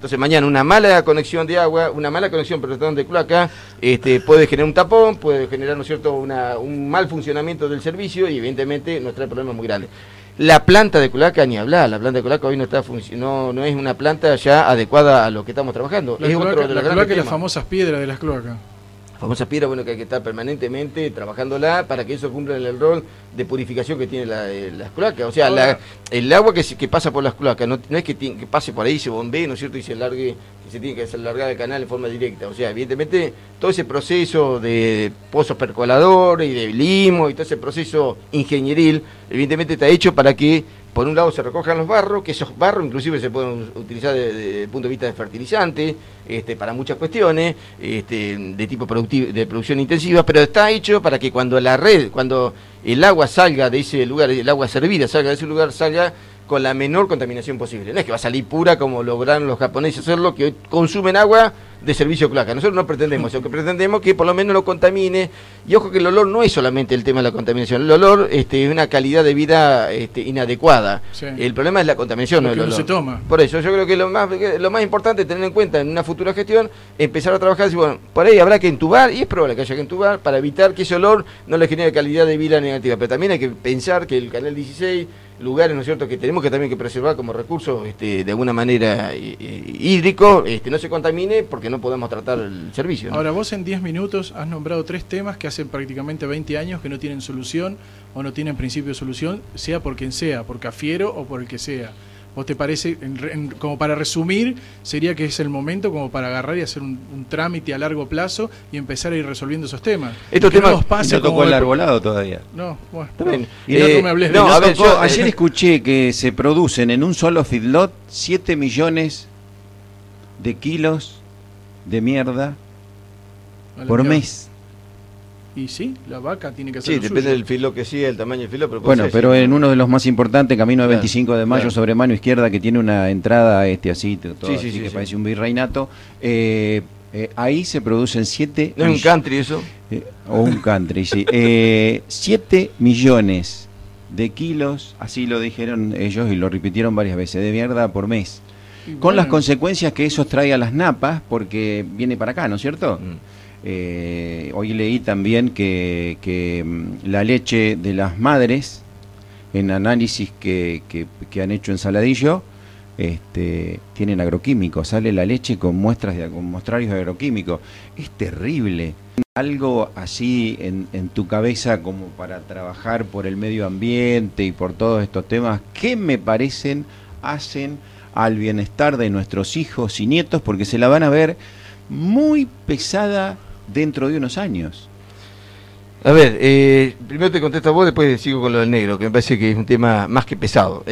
Entonces mañana una mala conexión de agua, una mala conexión, perdón, de cloaca, puede generar un tapón, puede generar, ¿no es cierto?, un mal funcionamiento del servicio y evidentemente nos trae problemas muy grandes. La planta de cloaca, ni hablar, la planta de cloaca hoy no está no es una planta ya adecuada a lo que estamos trabajando. La es cloaca, otro de la los cloaca y las temas. famosas piedras de las cloacas. Famosa piedra, bueno, que hay que estar permanentemente trabajándola para que eso cumpla el rol de purificación que tiene las cloacas. O sea, el agua que pasa por las cloacas no es que pase por ahí, se bombee, ¿no es cierto?, y se largue, que se tiene que largar el canal en forma directa. O sea, evidentemente, todo ese proceso de pozos percoladores y de limo y todo ese proceso ingenieril, evidentemente está hecho para que por un lado se recojan los barros, que esos barros inclusive se pueden utilizar desde el punto de vista de fertilizante, para muchas cuestiones, de tipo de producción intensiva, pero está hecho para que cuando el agua salga de ese lugar, el agua servida salga de ese lugar, salga con la menor contaminación posible. No es que va a salir pura como lograron los japoneses hacerlo, que hoy consumen agua de servicio cloaca. Nosotros no pretendemos eso, que pretendemos que por lo menos lo contamine. Y ojo que el olor no es solamente el tema de la contaminación, el olor es una calidad de vida inadecuada. Sí. El problema es la contaminación, no el olor. No se toma. Por eso yo creo que lo más importante es tener en cuenta en una futura gestión, empezar a trabajar, y bueno, por ahí habrá que entubar, y es probable que haya que entubar para evitar que ese olor no le genere calidad de vida negativa. Pero también hay que pensar que el canal 16, lugares, ¿no es cierto?, que tenemos que también que preservar como recurso de alguna manera hídrico, no se contamine porque no podemos tratar el servicio, ¿no? Ahora, vos en 10 minutos has nombrado 3 temas que hace prácticamente 20 años que no tienen solución o no tienen principio de solución, sea por quien sea, por Cafiero o por el que sea. ¿Vos te parece, como para resumir, sería que es el momento como para agarrar y hacer un trámite a largo plazo y empezar a ir resolviendo esos temas? Estos temas no tocó el arbolado todavía. No, bueno, y no me hables de eso. Ayer escuché que se producen en un solo feedlot 7 millones de kilos de mierda por mes. Y sí, la vaca tiene que hacer. Sí, depende del filo que siga, el tamaño del filo. Pero bueno, pero en uno de los más importantes, camino de 25 de mayo, sobre mano izquierda, que tiene una entrada así, todo así que parece un virreinato, ahí se producen 7... ¿No es un country eso? O un country, sí. 7 millones de kilos, así lo dijeron ellos y lo repitieron varias veces, de mierda por mes. Con las consecuencias que eso trae a las napas, porque viene para acá, ¿no es cierto? Hoy leí también que la leche de las madres, en análisis que han hecho en Saladillo, tienen agroquímicos, sale la leche con mostrarios agroquímicos. Es terrible. Algo así en tu cabeza como para trabajar por el medio ambiente y por todos estos temas que me parecen hacen al bienestar de nuestros hijos y nietos, porque se la van a ver muy pesada dentro de unos años. A ver, primero te contesto a vos, después sigo con lo del negro, que me parece que es un tema más que pesado.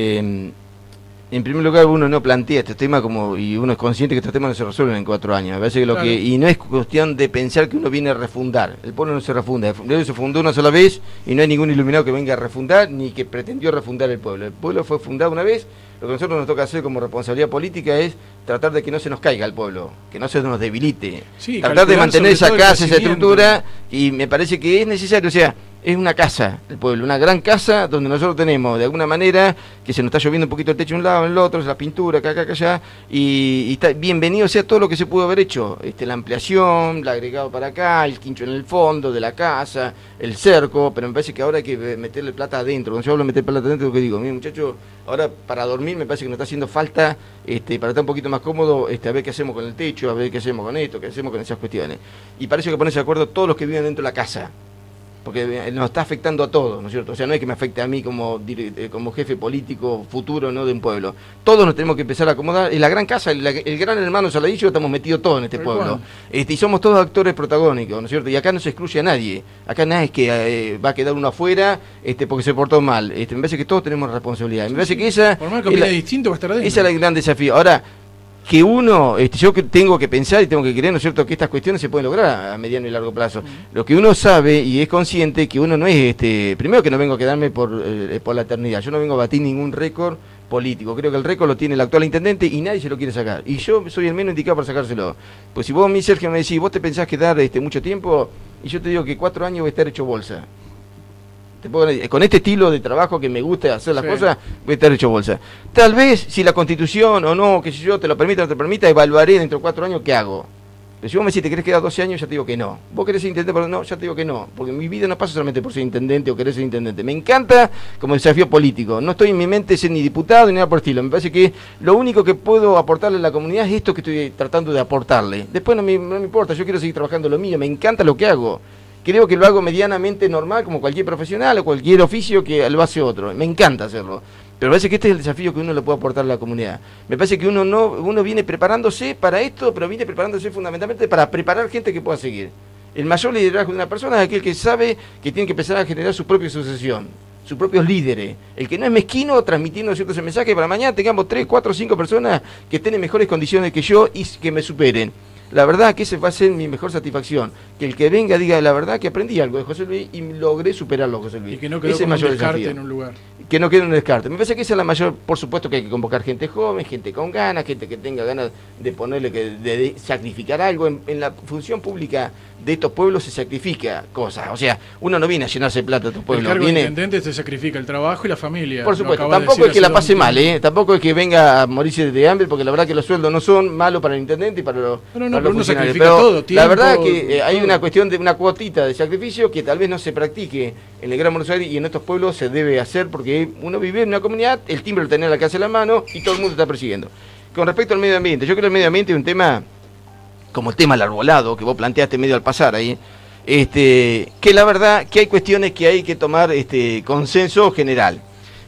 En primer lugar, uno no plantea estos temas y uno es consciente que estos temas no se resuelven en 4 años. Me parece que y no es cuestión de pensar que uno viene a refundar. El pueblo no se refunda. El pueblo se fundó una sola vez y no hay ningún iluminado que venga a refundar ni que pretendió refundar el pueblo. El pueblo fue fundado una vez. Lo que nosotros nos toca hacer como responsabilidad política es tratar de que no se nos caiga el pueblo, que no se nos debilite. Sí, tratar de mantener esa casa, esa estructura, y me parece que es necesario, o sea, es una casa del pueblo, una gran casa donde nosotros tenemos de alguna manera que se nos está lloviendo un poquito el techo de un lado, en el otro, la pintura, acá, allá, y está bienvenido sea todo lo que se pudo haber hecho, la ampliación, el agregado para acá, el quincho en el fondo de la casa, el cerco, pero me parece que ahora hay que meterle plata adentro. Cuando yo hablo de meter plata adentro, lo que digo, mire muchacho, ahora para dormir me parece que nos está haciendo falta, para estar un poquito más cómodo, a ver qué hacemos con el techo, a ver qué hacemos con esto, qué hacemos con esas cuestiones. Y parece que ponerse de acuerdo todos los que viven dentro de la casa, porque nos está afectando a todos, ¿no es cierto? O sea, no es que me afecte a mí como jefe político futuro, ¿no?, de un pueblo. Todos nos tenemos que empezar a acomodar. En la gran casa, el gran hermano Saladillo, estamos metidos todos en este pueblo. Y somos todos actores protagónicos, ¿no es cierto? Y acá no se excluye a nadie. Acá nadie es que va a quedar uno afuera porque se portó mal. Me parece que todos tenemos responsabilidad. Me parece que esa... Por más que opine distinto, va a estar adentro. Ese es el gran desafío. Ahora, que uno, yo tengo que pensar y tengo que creer, ¿no es cierto?, que estas cuestiones se pueden lograr a mediano y largo plazo. Lo que uno sabe y es consciente que uno no es, primero que no vengo a quedarme por la eternidad, yo no vengo a batir ningún récord político, creo que el récord lo tiene el actual intendente y nadie se lo quiere sacar, y yo soy el menos indicado para sacárselo. Pues si vos, mi Sergio, me decís, vos te pensás quedar mucho tiempo, y yo te digo que 4 años voy a estar hecho bolsa. Con este estilo de trabajo que me gusta hacer las Sí. cosas, voy a estar hecho bolsa. Tal vez, si la Constitución o no, que si yo te lo permita o no te permita, evaluaré dentro de 4 años qué hago. Pero si vos me decís, ¿te querés quedar 12 años? Ya te digo que no. ¿Vos querés ser intendente? Pero no, ya te digo que no. Porque mi vida no pasa solamente por ser intendente o querer ser intendente. Me encanta como desafío político. No estoy en mi mente ser ni diputado ni nada por el estilo. Me parece que lo único que puedo aportarle a la comunidad es esto que estoy tratando de aportarle. Después no me importa, yo quiero seguir trabajando lo mío. Me encanta lo que hago. Creo que lo hago medianamente normal como cualquier profesional o cualquier oficio que lo hace otro. Me encanta hacerlo. Pero me parece que este es el desafío que uno le puede aportar a la comunidad. Me parece que uno viene preparándose para esto, pero viene preparándose fundamentalmente para preparar gente que pueda seguir. El mayor liderazgo de una persona es aquel que sabe que tiene que empezar a generar su propia sucesión, sus propios líderes. El que no es mezquino transmitiendo ciertos mensajes para mañana tengamos 3, 4, 5 personas que estén en mejores condiciones que yo y que me superen. La verdad que esa va a ser mi mejor satisfacción. Que el que venga diga la verdad que aprendí algo de José Luis y logré superarlo, José Luis. Y que no quedó Ese es como el un mayor descarte desafío. en un lugar. Que no quede un descarte. Me parece que esa es la mayor, por supuesto que hay que convocar gente joven, gente con ganas, gente que tenga ganas de ponerle, de sacrificar algo. En la función pública de estos pueblos se sacrifica cosas. O sea, uno no viene a llenarse de plata a estos El pueblos. cargo de Viene, intendente se sacrifica el trabajo y la familia. por Lo supuesto, acabas de tampoco es decir que la hace pase 2 mal, minutos. tampoco es que venga a morirse de hambre, porque la verdad que los sueldos no son malos para el intendente y para los, No, para pero los uno funcionarios. sacrifica Pero todo, la tiempo, verdad que hay todo. una cuestión de una cuotita de sacrificio que tal vez no se practique en el Gran Buenos Aires y en estos pueblos se debe hacer porque uno vive en una comunidad, el timbre lo tenés al alcance de la mano y todo el mundo está persiguiendo. Con respecto al medio ambiente, yo creo que el medio ambiente es un tema como el tema del arbolado que vos planteaste medio al pasar ahí. Que la verdad que hay cuestiones que hay que tomar consenso general.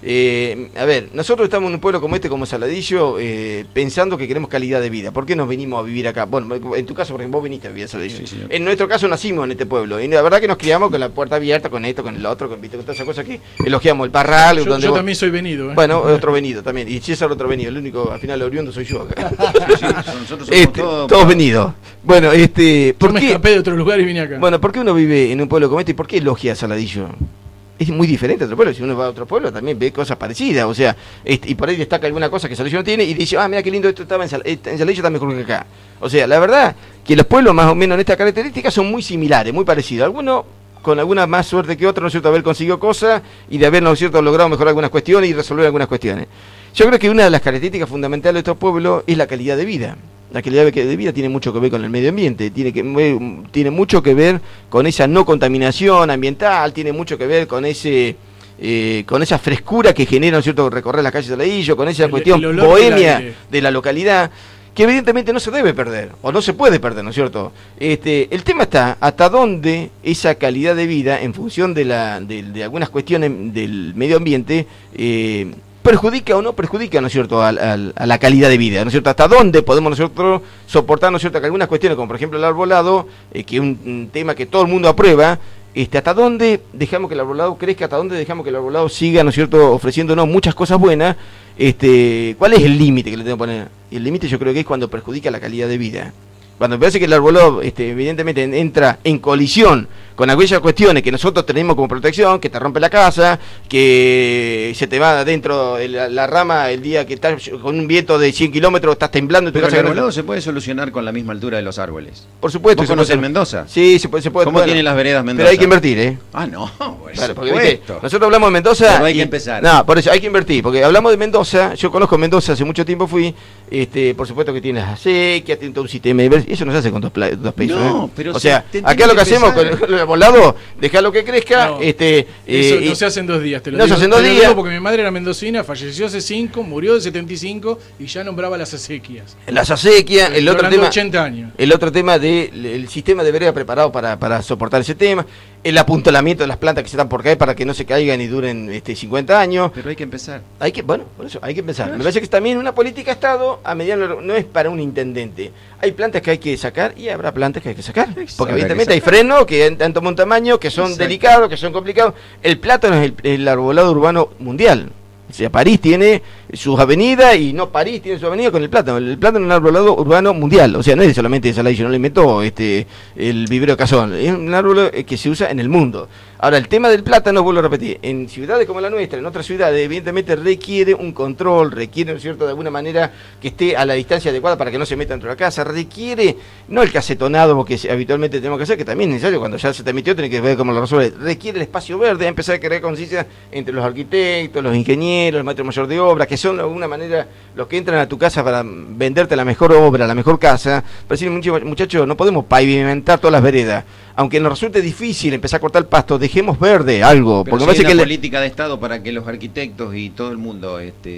A ver, nosotros estamos en un pueblo como como Saladillo, pensando que queremos calidad de vida. ¿Por qué nos venimos a vivir acá? Bueno, en tu caso, por ejemplo, vos viniste a vivir a Saladillo. Sí, señor. En nuestro caso nacimos en este pueblo. Y la verdad que nos criamos con la puerta abierta, con esto, con el otro, con todas esas cosas que elogiamos. El parral, Yo donde vos- también soy venido. Bueno, otro venido también. Y César otro venido. El único, al final, oriundo soy yo acá. Sí, nosotros somos Todos venidos. Bueno, Yo ¿por me qué? escapé de otro lugar y vine acá. Bueno, ¿por qué uno vive en un pueblo como este y por qué elogia a Saladillo? Es muy diferente a otro pueblo. Si uno va a otro pueblo también ve cosas parecidas. O sea, y por ahí destaca alguna cosa que Saladillo no tiene y dice, mira qué lindo esto estaba en Saladillo, está mejor que acá. O sea, la verdad que los pueblos más o menos en estas características son muy similares, muy parecidos. Algunos con alguna más suerte que otros, ¿no es cierto?, haber conseguido cosas y de haber, ¿no es cierto?, logrado mejorar algunas cuestiones y resolver algunas cuestiones. Yo creo que una de las características fundamentales de estos pueblos es la calidad de vida. La calidad de vida tiene mucho que ver con el medio ambiente, tiene mucho que ver con esa no contaminación ambiental, tiene mucho que ver con con esa frescura que genera, ¿no es cierto?, recorrer las calles de Saladillo, con esa cuestión el olor del bohemia aire. de la localidad, que evidentemente no se debe perder, o no se puede perder, ¿no es cierto? El tema está hasta dónde esa calidad de vida, en función de algunas cuestiones del medio ambiente, perjudica o no perjudica, ¿no es cierto?, a la calidad de vida, ¿no es cierto? Hasta dónde podemos nosotros soportar, ¿no es cierto?, que algunas cuestiones, como por ejemplo el arbolado, que es un tema que todo el mundo aprueba, hasta dónde dejamos que el arbolado crezca, hasta dónde dejamos que el arbolado siga, ¿no es cierto?, ofreciéndonos muchas cosas buenas. ¿Cuál es el límite que le tengo que poner? Y el límite yo creo que es cuando perjudica la calidad de vida. Cuando me parece que el arbolado evidentemente entra en colisión con aquellas cuestiones que nosotros tenemos como protección, que te rompe la casa, que se te va adentro la rama el día que estás con un viento de 100 kilómetros, estás temblando en tu Pero el casa. arbolado se puede solucionar con la misma altura de los árboles. Por supuesto. ¿Vos conocés Mendoza? Sí, se puede. ¿Cómo bueno, tienen las veredas Mendoza? Pero hay que invertir, ¿eh? Ah, no, por Claro, porque, supuesto. ¿viste? Nosotros hablamos de Mendoza. Pero hay que empezar. No, por eso hay que invertir, porque hablamos de Mendoza. Yo conozco Mendoza, hace mucho tiempo fui. Por supuesto que tiene las acequias, tiene todo un sistema de y eso no se hace con dos pesos. No, ¿eh? pero o sea, te acá tiene lo que que hacemos empezar. con el arbolado, dejarlo que crezca. No, Eso Eso no se hace en 2 días, te lo no se digo. hace en 2 Te lo días. digo porque mi madre era mendocina, falleció hace 5, murió de 75 y ya nombraba las acequias. Las acequias, el Estoy otro hablando de tema. 80 años. El otro tema del sistema de vereda preparado para soportar ese tema, el apuntalamiento de las plantas que se están por caer para que no se caigan y duren 50 años. Pero hay que empezar. Por eso hay que pensar. Me parece que también una política de Estado a mediano no es para un intendente. Hay plantas que hay que sacar y habrá plantas que hay que sacar. Porque Habrá evidentemente que hay sacar. frenos que han tomado un tamaño, que son Exacto. delicados, que son complicados. El plátano es el arbolado urbano mundial. O sea, París tiene sus avenidas, y no París tiene su avenida con el plátano. El plátano es un arbolado urbano mundial, o sea, no es solamente de Saladillo, no lo inventó el vivero Cazón, es un árbol que se usa en el mundo. Ahora, el tema del plátano, vuelvo a repetir, en ciudades como la nuestra, en otras ciudades, evidentemente requiere un control, requiere, ¿no es cierto?, de alguna manera que esté a la distancia adecuada para que no se meta dentro de la casa, requiere, no el casetonado que habitualmente tenemos que hacer, que también es necesario, cuando ya se te metió, tenés que ver cómo lo resuelve, requiere el espacio verde, empezar a crear conciencia entre los arquitectos, los ingenieros, el maestro mayor de obra, que son de alguna manera los que entran a tu casa para venderte la mejor obra, la mejor casa, para decir, muchachos, no podemos pavimentar todas las veredas, aunque nos resulte difícil empezar a cortar el pasto, dejemos verde algo. Pero porque si parece hay una que política de Estado para que los arquitectos y todo el mundo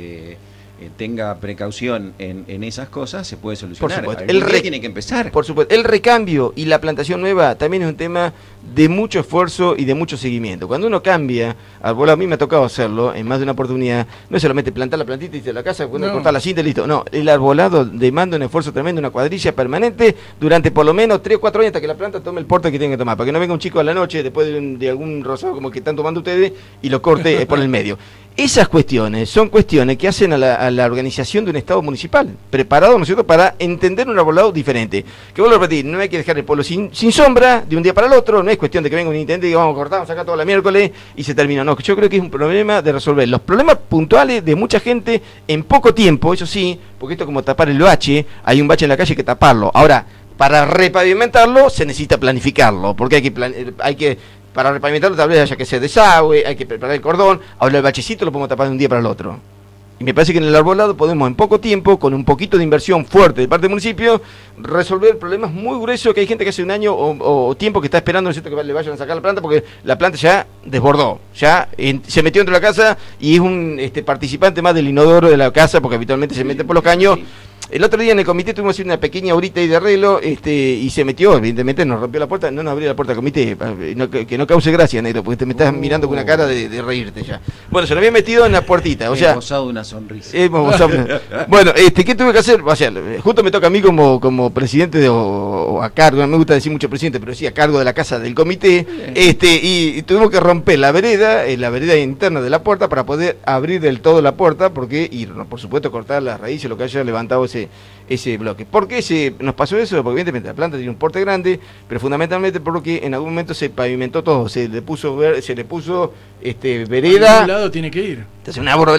tenga precaución en esas cosas, se puede solucionar. Por supuesto. Tiene que empezar. Por supuesto. El recambio y la plantación nueva también es un tema de mucho esfuerzo y de mucho seguimiento. Cuando uno cambia, a mí me ha tocado hacerlo en más de una oportunidad, no es solamente plantar la plantita y irse a la casa, cortar la cinta y listo. No, el arbolado demanda un esfuerzo tremendo, una cuadrilla permanente durante por lo menos 3 o 4 años hasta que la planta tome el porte que tiene que tomar. Para que no venga un chico a la noche después de algún rosado como que están tomando ustedes y lo corte por el medio. Esas cuestiones son cuestiones que hacen a la organización de un Estado municipal, preparado, ¿no es cierto?, para entender un arbolado diferente. Que vuelvo a repetir, no hay que dejar el pueblo sin sombra de un día para el otro, no es cuestión de que venga un intendente y diga, vamos a cortar, vamos a sacar toda la miércoles y se termina. No, yo creo que es un problema de resolver los problemas puntuales de mucha gente en poco tiempo, eso sí, porque esto es como tapar el bache, hay un bache en la calle, hay que taparlo. Ahora, para repavimentarlo se necesita planificarlo, porque hay que para repavimentarlo tal vez haya que hacer desagüe, hay que preparar el cordón, ahora el bachecito lo podemos tapar de un día para el otro. Y me parece que en el arbolado podemos en poco tiempo, con un poquito de inversión fuerte de parte del municipio, resolver problemas muy gruesos que hay gente que hace un año o tiempo que está esperando, ¿no es cierto?, que le vayan a sacar la planta porque la planta ya desbordó, ya se metió dentro de la casa y es un participante más del inodoro de la casa porque habitualmente se mete por los caños. Sí. El otro día en el comité tuvimos una pequeña horita ahí de arreglo y se metió, evidentemente nos rompió la puerta, no nos abrió la puerta del comité, que no cause gracia, negro, porque te me estás mirando con una cara de reírte ya. Bueno, se lo había metido en la puertita, o sea... Hemos gozado una sonrisa. Bueno, ¿qué tuve que hacer? O sea, justo me toca a mí como presidente o a cargo, no me gusta decir mucho presidente, pero sí a cargo de la casa del comité, y tuvimos que romper la vereda interna de la puerta para poder abrir del todo la puerta, y por supuesto cortar las raíces, lo que haya levantado ese bloque. ¿Por qué nos pasó eso? Porque evidentemente la planta tiene un porte grande, pero fundamentalmente porque en algún momento se pavimentó todo, se le puso vereda. ¿A algún lado tiene que ir? Entonces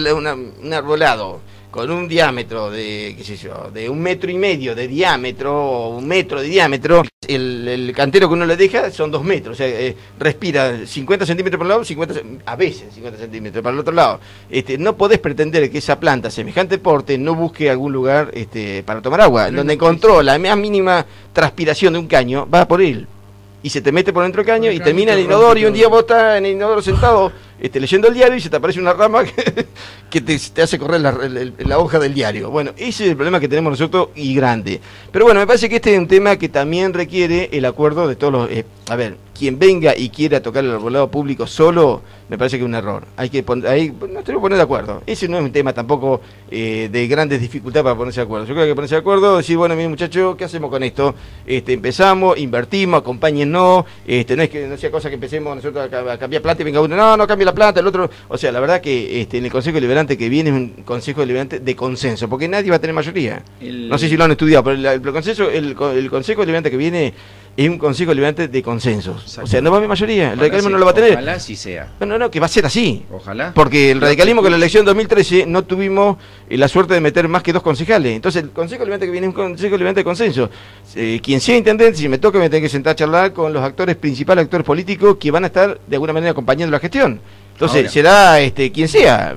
un arbolado con un diámetro de, qué sé yo, de 1,5 metros de diámetro, o 1 metro de diámetro, el cantero que uno le deja son 2 metros, o sea, respira 50 centímetros por un lado, a veces 50 centímetros para el otro lado. No podés pretender que esa planta, semejante porte, no busque algún lugar para tomar agua, en donde encontró la más mínima transpiración de un caño, va por él. Y se te mete por dentro del caño y termina en el inodoro, y un día vos estás en el inodoro sentado leyendo el diario y se te aparece una rama que te hace correr la hoja del diario. Bueno, ese es el problema que tenemos nosotros y grande. Pero bueno, me parece que este es un tema que también requiere el acuerdo de todos los... quien venga y quiera tocar el arbolado público solo, me parece que es un error. Nos tenemos que poner de acuerdo. Ese no es un tema tampoco de grandes dificultades para ponerse de acuerdo. Yo creo que hay que ponerse de acuerdo, decir, bueno, mi muchacho, ¿qué hacemos con esto? Empezamos, invertimos, acompáñennos, no es que no sea cosa que empecemos nosotros a cambiar plata y venga uno, no cambie la plata, el otro... O sea, la verdad que en el Consejo Deliberante que viene es un Consejo Deliberante de consenso, porque nadie va a tener mayoría. No sé si lo han estudiado, pero el Consejo Deliberante que viene es un Consejo Deliberante de consensos. O sea, no va a haber mayoría, el radicalismo no lo va a tener. Ojalá sí sea. No, que va a ser así. Ojalá. Porque el radicalismo con la elección 2013 no tuvimos la suerte de meter más que 2 concejales. Entonces el Consejo Deliberante que viene es un Consejo Deliberante de consenso. Quien sea intendente, si me toca, me tengo que sentar a charlar con los principales actores políticos que van a estar de alguna manera acompañando la gestión. Entonces será quien sea,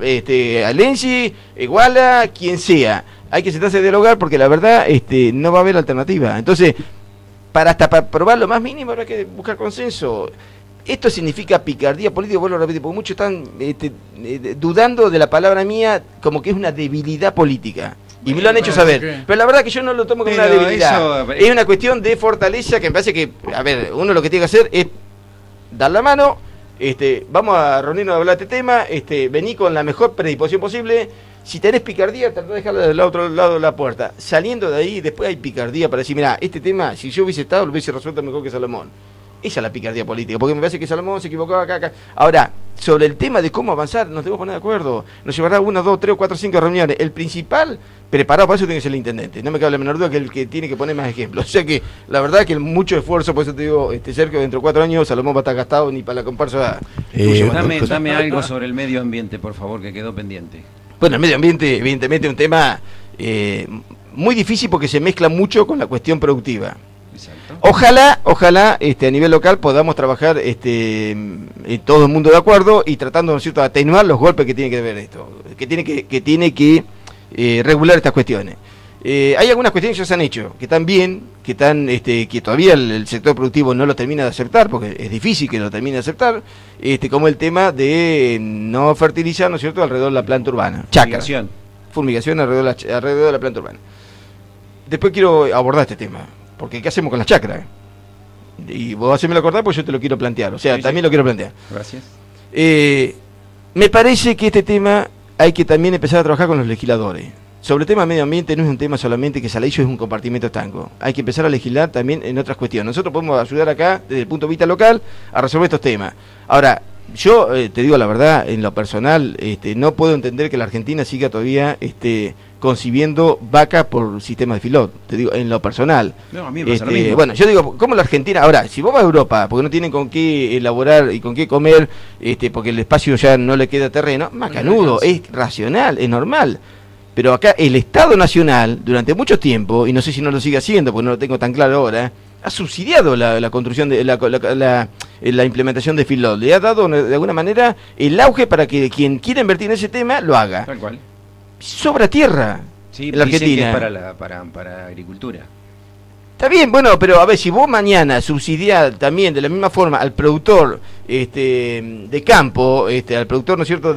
Alensi, Iguala, quien sea. Hay que sentarse a dialogar porque la verdad no va a haber alternativa. Entonces, para probar lo más mínimo habrá que buscar consenso. Esto significa picardía política, vuelvo a repetir, porque muchos están dudando de la palabra mía como que es una debilidad política. Y me lo han hecho saber. Pero la verdad que yo no lo tomo como una debilidad. Es una cuestión de fortaleza que me parece que, uno lo que tiene que hacer es dar la mano, vamos a reunirnos a hablar de este tema, vení con la mejor predisposición posible. Si tenés picardía, tratá de dejarla del otro lado de la puerta. Saliendo de ahí, después hay picardía para decir, mirá, este tema, si yo hubiese estado, lo hubiese resuelto mejor que Salomón. Esa es la picardía política, porque me parece que Salomón se equivocó acá. Ahora, sobre el tema de cómo avanzar, nos debemos poner de acuerdo. Nos llevará 1, 2, 3, 4, 5 reuniones. El principal, preparado para eso, tiene que ser el intendente. No me cabe la menor duda que el que tiene que poner más ejemplos. O sea que, la verdad que mucho esfuerzo, por eso te digo, Sergio, dentro de 4 años, Salomón va a estar gastado ni para la comparsa. Dame algo sobre el medio ambiente, por favor, que quedó pendiente. Bueno, el medio ambiente, evidentemente, es un tema muy difícil porque se mezcla mucho con la cuestión productiva. Exacto. Ojalá, a nivel local podamos trabajar todo el mundo de acuerdo y tratando, ¿no es cierto?, de atenuar los golpes que tiene que ver esto, que tiene que regular estas cuestiones. Hay algunas cuestiones que ya se han hecho, que están bien, que todavía el sector productivo no lo termina de aceptar, porque es difícil que lo termine de aceptar, como el tema de no fertilizar, ¿no es cierto?, alrededor de la planta urbana. Fumigación alrededor de la planta urbana. Después quiero abordar este tema, porque ¿qué hacemos con las chacras? Y vos hacémelo acordar porque yo te lo quiero plantear, o sea, sí, también lo quiero plantear. Gracias. Me parece que este tema hay que también empezar a trabajar con los legisladores. Sobre el tema medio ambiente no es un tema solamente que Saladillo es un compartimento estanco. Hay que empezar a legislar también en otras cuestiones. Nosotros podemos ayudar acá, desde el punto de vista local, a resolver estos temas. Ahora, yo te digo la verdad, en lo personal, no puedo entender que la Argentina siga todavía concibiendo vacas por sistema de feedlot. Te digo, en lo personal. No, a mí me pasa lo mismo. Bueno, yo digo, ¿cómo la Argentina? Ahora, si vos vas a Europa, porque no tienen con qué elaborar y con qué comer, porque el espacio ya no le queda terreno, macanudo, es racional, es normal. Pero acá el Estado Nacional, durante mucho tiempo, y no sé si no lo sigue haciendo, porque no lo tengo tan claro ahora, ha subsidiado la construcción de la implementación de feedlot. Le ha dado de alguna manera el auge para que quien quiera invertir en ese tema lo haga. Tal cual. Sobra tierra en la Argentina. Que es para agricultura. Está bien, bueno, pero a ver, si vos mañana subsidiás también de la misma forma al productor de campo, al productor, ¿no es cierto?,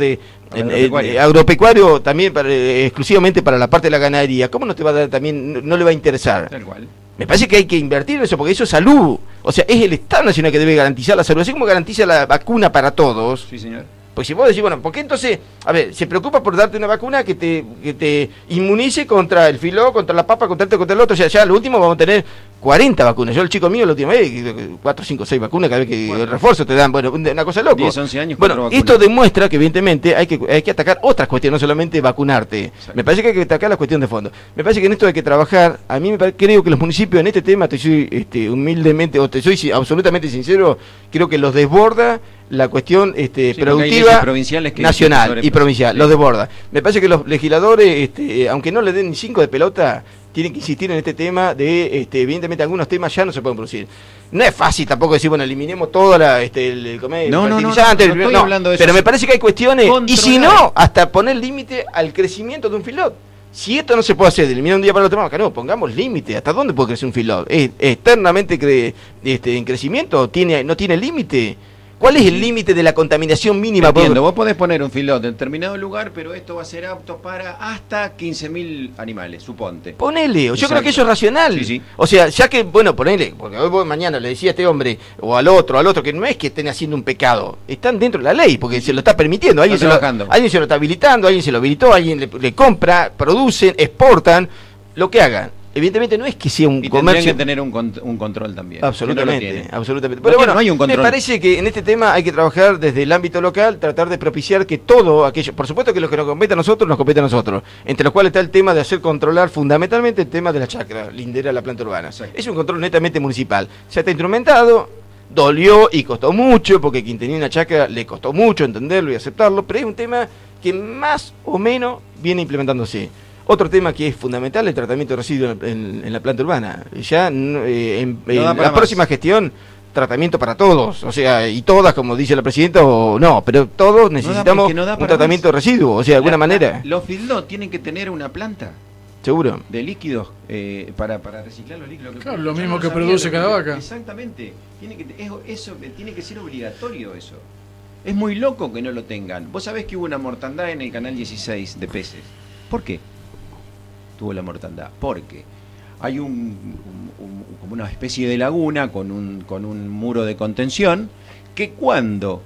agropecuario también exclusivamente para la parte de la ganadería, ¿cómo no te va a dar también, no le va a interesar? Tal cual. Me parece que hay que invertir en eso, porque eso es salud. O sea, es el Estado Nacional que debe garantizar la salud, así como garantiza la vacuna para todos. Sí, señor. Pues si vos decís, bueno, ¿por qué entonces, a ver, se preocupa por darte una vacuna que te inmunice contra el feedlot, contra la papa, contra el otro? O sea, ya lo último vamos a tener 40 vacunas. Yo, el chico mío, la última vez, 4, 5, 6 vacunas, cada vez que el refuerzo te dan, bueno, una cosa loca. 10, 11 años. Bueno, esto demuestra que evidentemente hay que atacar otras cuestiones, no solamente vacunarte. Exacto. Me parece que hay que atacar la cuestión de fondo. Me parece que en esto hay que trabajar. A mí creo que los municipios en este tema, te soy humildemente, o te soy absolutamente sincero, creo que los desborda la cuestión productiva nacional y provincial, los desborda. Me parece que los legisladores, aunque no le den ni 5 de pelota, tienen que insistir en este tema de, evidentemente, algunos temas ya no se pueden producir. No es fácil tampoco decir, bueno, eliminemos todo el fertilizante, no estoy hablando de eso. Pero me parece que hay cuestiones, y si no, hasta poner límite al crecimiento de un feedlot. Si esto no se puede hacer de eliminar un día para el otro, no, pongamos límite. ¿Hasta dónde puede crecer un feedlot? ¿Es eternamente en crecimiento? ¿No tiene límite? ¿Cuál es el límite de la contaminación mínima? Entiendo, vos podés poner un feedlot en determinado lugar, pero esto va a ser apto para hasta 15.000 animales, suponte. Ponele, yo creo que eso es racional. Sí, sí. O sea, ya que, bueno, ponele, porque hoy vos mañana le decía a este hombre, o al otro, que no es que estén haciendo un pecado, están dentro de la ley, porque se lo está permitiendo, alguien se lo está habilitando, alguien se lo habilitó, alguien le compra, producen, exportan, lo que hagan. Evidentemente no es que sea un comercio. Que tener un control también. Absolutamente. Pero bueno, no hay un control. Me parece que en este tema hay que trabajar desde el ámbito local, tratar de propiciar que todo aquello, por supuesto que lo que nos compete a nosotros, entre los cuales está el tema de hacer controlar fundamentalmente el tema de la chacra, lindera a la planta urbana. Exacto. Es un control netamente municipal. Ya está instrumentado, dolió y costó mucho, porque quien tenía una chacra le costó mucho entenderlo y aceptarlo, pero es un tema que más o menos viene implementándose. Otro tema que es fundamental, el tratamiento de residuos en la planta urbana. Ya en la próxima gestión, tratamiento para todos, o sea, y todas, como dice la presidenta, o no, pero todos necesitamos un tratamiento de residuos, o sea, de alguna manera. Los feedlot tienen que tener una planta. Seguro. De líquidos para reciclar los líquidos. Claro, lo mismo que produce cada vaca. Exactamente. Eso tiene que ser obligatorio eso. Es muy loco que no lo tengan. Vos sabés que hubo una mortandad en el canal 16 de peces. ¿Por qué tuvo la mortandad? Porque hay como una especie de laguna con un muro de contención que cuando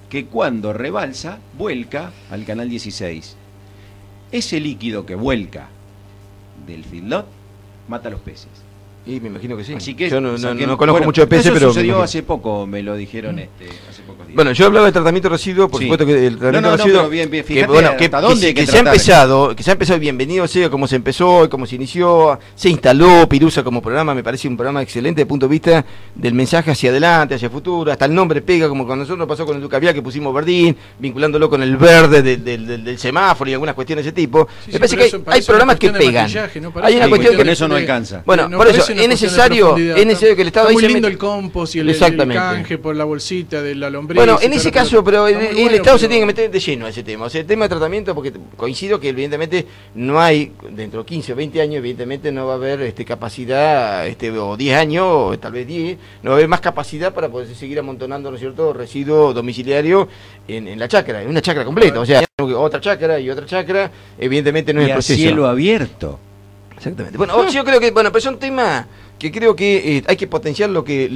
rebalsa, vuelca al canal 16. Ese líquido que vuelca del feedlot mata a los peces. Y me imagino que sí. Así que, yo no conozco bueno, mucho de PC, eso pero sucedió hace poco, me lo dijeron hace pocos días. Bueno, yo hablaba de tratamiento de residuos, por Sí. supuesto que el tratamiento de pero residuos bien, que, fíjate bueno, que, hasta dónde hay que se ha tratar. empezado, bienvenido sea como se empezó, cómo se inició, se instaló Pirusa como programa, me parece un programa excelente desde el punto de vista del mensaje hacia adelante, hacia el futuro, hasta el nombre pega, como cuando nosotros pasó con el Ducavial que pusimos Verdín, vinculándolo con el verde del semáforo y algunas cuestiones de ese tipo. Sí, me parece pero que eso hay programas que cuestión de pegan. maquillaje, ¿no? Hay una Parece cuestión con que eso no alcanza. Bueno, no por eso parece una es cuestión de necesario profundidad. que el Estado Está muy ahí se lindo meta. el compost y el Exactamente. canje por la bolsita de la lombriz. Bueno, y en todo ese lo caso, pero está muy el bueno, Estado se pero- tiene que meter de lleno a ese tema. O sea, el tema de tratamiento, porque coincido que evidentemente no hay, dentro de 15 o 20 años, evidentemente no va a haber capacidad, o 10 años, o tal vez 10, no va a haber más capacidad para poder seguir amontonando, ¿no es cierto?, residuos domiciliarios en la chacra, en una chacra completa. O sea, otra chacra y otra chacra, evidentemente no es Y el a proceso. cielo abierto. Exactamente. Bueno, yo creo que, pero es un tema que creo que hay que potenciar lo que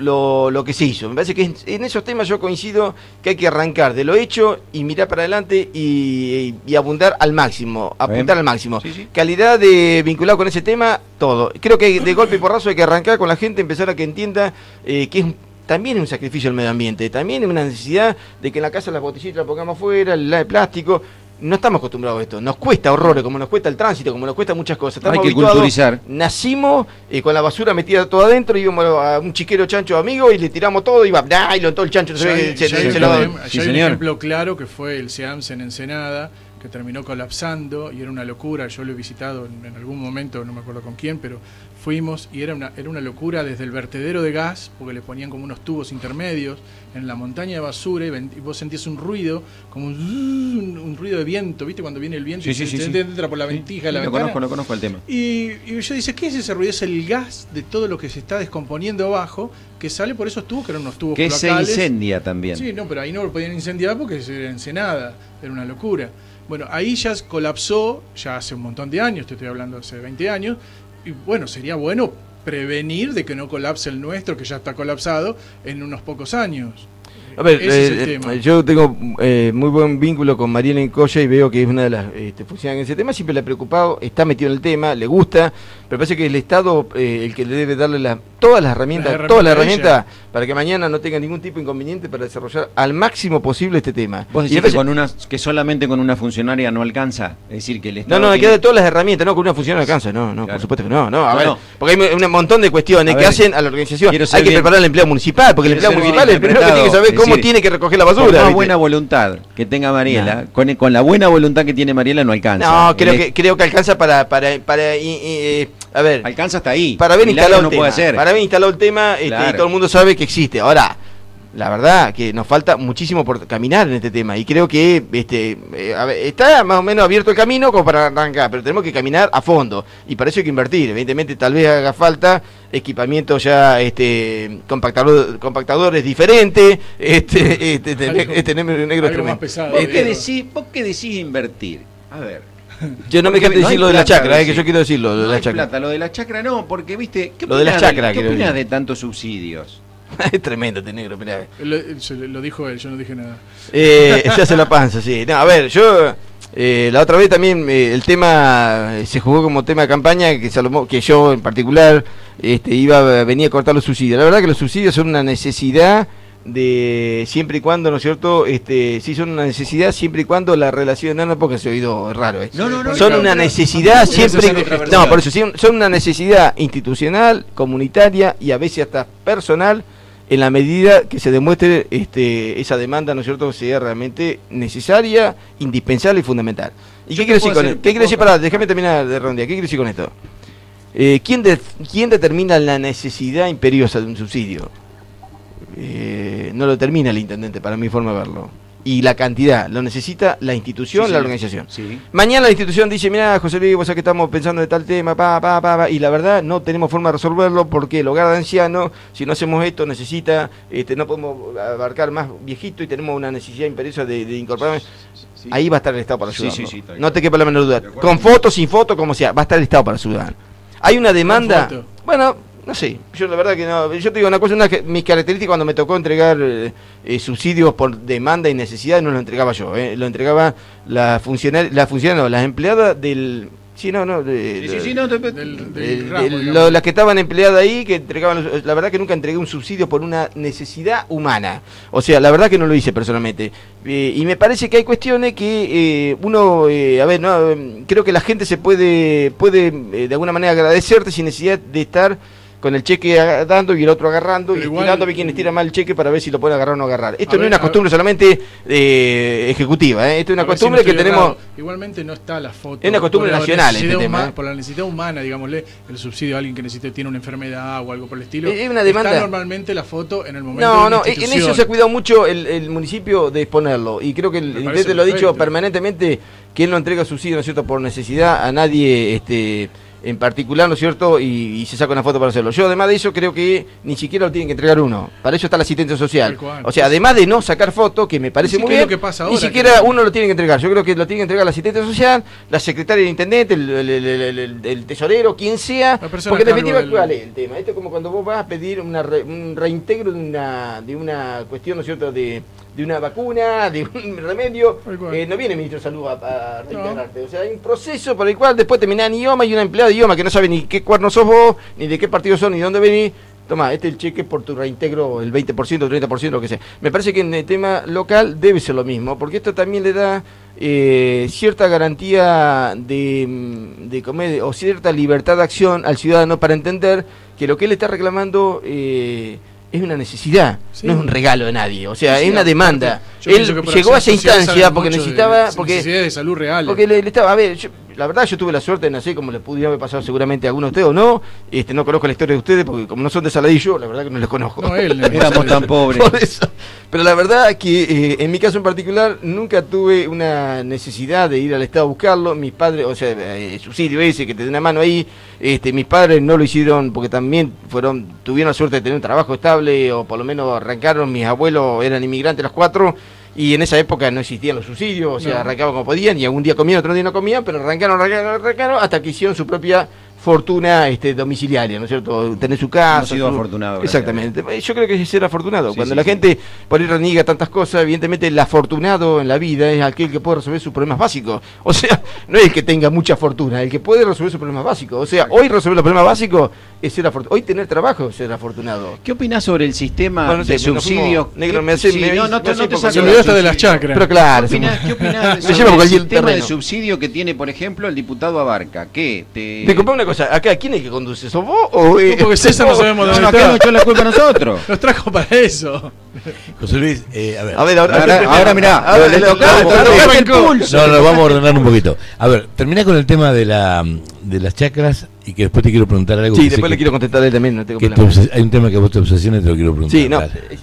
se hizo. Me parece que en esos temas yo coincido que hay que arrancar de lo hecho y mirar para adelante y abundar al máximo, apuntar al máximo. Sí, sí. Calidad de vinculado con ese tema, todo. Creo que de golpe y porrazo hay que arrancar con la gente, empezar a que entienda que es también es un sacrificio al medio ambiente, también es una necesidad de que en la casa las botellitas las pongamos afuera, la de plástico. No estamos acostumbrados a esto, nos cuesta horrores, como nos cuesta el tránsito, como nos cuesta muchas cosas. Estamos Hay que habituados, culturizar. nacimos con la basura metida todo adentro, íbamos a un chiquero chancho amigo y le tiramos todo y y lo todo el chancho Ya hay, se ya hay un lo- ejem- Sí, ya hay un señor. ejemplo claro que fue el SEAMS en Ensenada, que terminó colapsando y era una locura. Yo lo he visitado en algún momento, no me acuerdo con quién, pero fuimos y era una locura desde el vertedero de gas, porque le ponían como unos tubos intermedios en la montaña de basura y vos sentías un ruido, como un ruido de viento, ¿viste? Cuando viene el viento Sí, y sí, se sí, sí. entra por la ventija de la Lo ventana. conozco el tema. Y yo dice, ¿qué es ese ruido? Es el gas de todo lo que se está descomponiendo abajo, que sale por esos tubos, que eran unos tubos Que se cloacales. incendia también. Sí, no, pero ahí no lo podían incendiar porque era Ensenada, era una locura. Bueno, ahí ya colapsó, ya hace un montón de años, te estoy hablando hace 20 años, y bueno, sería bueno prevenir de que no colapse el nuestro, que ya está colapsado, en unos pocos años. A ver, Ese es el tema. yo tengo muy buen vínculo con Mariela Encoya y veo que es una de las funcionarias en ese tema, siempre le ha preocupado, está metido en el tema, le gusta, pero parece que el Estado el que le debe darle todas las herramientas a ella. para que mañana no tenga ningún tipo de inconveniente para desarrollar al máximo posible este tema. Vos Y decís me parece- que solamente con una funcionaria no alcanza, es decir, que el Estado No, hay que tiene- darle todas las herramientas, no, con una función no alcanza, no, Claro. por supuesto que no, a No, ver, no. porque hay un montón de cuestiones A que ver, hacen a la organización. quiero ser Hay que bien- preparar al empleado municipal, porque el quiero empleado ser bien municipal es el primero que tiene que saber interpretado, cómo es decir, tiene que recoger la Por basura. más ¿viste? buena voluntad que tenga Mariela, con la buena voluntad que tiene Mariela no alcanza. No, creo El- que alcanza para a ver, alcanza hasta ahí. para haber Milagros instalado no el tema. puede hacer. Para haber instalado el tema, Claro. y todo el mundo sabe que existe. Ahora, la verdad que nos falta muchísimo por caminar en este tema y creo que a ver, está más o menos abierto el camino como para arrancar, pero tenemos que caminar a fondo y para eso hay que invertir. Evidentemente tal vez haga falta equipamiento ya compactadores diferentes, negro algo tremendo. más pesado. ¿Vos qué decís invertir? A ver. Yo no me Porque dejaste no hay decir lo de la plata, chacra, que decís. yo quiero decirlo, lo de No la hay chacra. plata, lo de la chacra no, porque viste, ¿qué Lo de la opinás chacra, ¿qué quiero opinás decir. de tantos subsidios? Es tremendo este negro, mirá. Lo dijo él, yo no dije nada. Se hace la panza, sí. No, a ver, yo la otra vez también el tema se jugó como tema de campaña que yo en particular venía a cortar los subsidios. La verdad que los subsidios son una necesidad de siempre y cuando, ¿no es cierto? Sí, son una necesidad siempre y cuando la relación, no porque se ha oído raro, No, son no, una no, necesidad no, siempre, no, no, por eso son una necesidad institucional, comunitaria y a veces hasta personal en la medida que se demuestre esa demanda, ¿no es cierto?, sea realmente necesaria, indispensable y fundamental. ¿Y Yo qué quiero decir puedo con hacer- esto? ¿Qué quiero decir? Pará, déjame terminar de redondear. ¿Qué quiero decir con esto? ¿Quién determina la necesidad imperiosa de un subsidio? No lo determina el intendente, para mi forma de verlo. Y la cantidad, lo necesita la institución, Sí, la sí. organización. Sí. Mañana la institución dice, mira, José Luis, vos sabés que estamos pensando de tal tema, y la verdad no tenemos forma de resolverlo porque el hogar de ancianos, si no hacemos esto, necesita, no podemos abarcar más viejito y tenemos una necesidad imperiosa de incorporar. Sí. Ahí va a estar el Estado para Sí, ayudar. sí, tal No te quepa la menor duda. De acuerdo. Con foto, sin foto, como sea, va a estar el Estado para ayudar. Hay una demanda. Con foto. Bueno, no sé, yo la verdad que no. Yo te digo una cosa, mis características cuando me tocó entregar subsidios por demanda y necesidad no lo entregaba yo, lo entregaba las empleadas Sí, no, no. Ramo, las que estaban empleadas ahí, que entregaban. La verdad que nunca entregué un subsidio por una necesidad humana. O sea, la verdad que no lo hice personalmente. Y me parece que hay cuestiones que creo que la gente se puede de alguna manera agradecerte sin necesidad de estar con el cheque dando y el otro agarrando, pero y igual, estirando a ver quién estira mal el cheque para ver si lo puede agarrar o no agarrar. Esto no es una costumbre solamente ejecutiva, esto es una costumbre que tenemos. Igualmente no está la foto. Es una costumbre nacional este tema. Por la necesidad humana, digámosle, el subsidio a alguien que tiene una enfermedad o algo por el estilo. Es una demanda. Está normalmente la foto en el momento. No, en eso se ha cuidado mucho el municipio de exponerlo. Y creo que el intendente lo ha dicho permanentemente, que él no entrega subsidio, ¿no es cierto?, por necesidad a nadie en particular, ¿no es cierto?, y se saca una foto para hacerlo. Yo, además de eso, creo que ni siquiera lo tienen que entregar uno. Para eso está la asistencia social. O sea, además de no sacar fotos, que me parece muy bien, lo que pasa ahora, ni siquiera uno lo tiene que entregar. Yo creo que lo tiene que entregar la asistencia social, la secretaria del intendente, el tesorero, quien sea, porque en definitiva, ¿cuál es el tema? Esto es como cuando vos vas a pedir un reintegro de una cuestión, ¿no es cierto?, de una vacuna, de un remedio, no viene el ministro de Salud a reintegrarte. O sea, hay un proceso por el cual después termina en idioma y una empleada de idioma que no sabe ni qué cuerno sos vos, ni de qué partido sos, ni de dónde venís. Toma, este es el cheque por tu reintegro, el 20%, 30%, lo que sea. Me parece que en el tema local debe ser lo mismo, porque esto también le da cierta garantía de comer, o cierta libertad de acción al ciudadano para entender que lo que él está reclamando es una necesidad, no es un regalo de nadie, o sea, es una demanda. Él llegó a esa instancia porque necesitaba, necesidades de salud reales. Porque le estaba, a ver, la verdad yo tuve la suerte de nacer, como le pudiera haber pasado seguramente a alguno de ustedes o no, no conozco la historia de ustedes porque como no son de Saladillo, la verdad que no les conozco. No, éramos tan pobres. Por eso. Pero la verdad que en mi caso en particular nunca tuve una necesidad de ir al Estado a buscarlo. Mis padres, o sea, el subsidio ese que te dé una mano ahí, mis padres no lo hicieron porque también tuvieron la suerte de tener un trabajo estable, o por lo menos arrancaron. Mis abuelos eran inmigrantes los 4. Y en esa época no existían los subsidios, o sea, arrancaban como podían, y algún día comían, otro día no comían, pero arrancaron, hasta que hicieron su propia fortuna domiciliaria, ¿no es cierto? Tener su casa. Hemos sido afortunados. Exactamente. Yo creo que es ser afortunado. Cuando la gente por ahí reniega tantas cosas, evidentemente el afortunado en la vida es aquel que puede resolver sus problemas básicos. O sea, no es el que tenga mucha fortuna, el que puede resolver sus problemas básicos. O sea, hoy resolver los problemas básicos es ser afortunado. Hoy tener trabajo es ser afortunado. ¿Qué opinás sobre el sistema de subsidios? Negro, no te olvidaste de las chacras. Pero claro. ¿Qué opinás sobre el sistema de subsidio que tiene, por ejemplo, el diputado Abarca? Te compré una cosa. Acá, ¿quién es que conduce? ¿Sos vos o porque César no sabemos dónde está? No echó la culpa a nosotros. Nos trajo para eso. José Luis, ahora mirá, le tocaste el pulso. No, vamos a ordenar un poquito. A ver, termina con el tema de las chacras y que después te quiero preguntar algo. Sí, después le quiero contestar a él también. No tengo hay un tema que a vos te obsesiona y te lo quiero preguntar. Sí, no,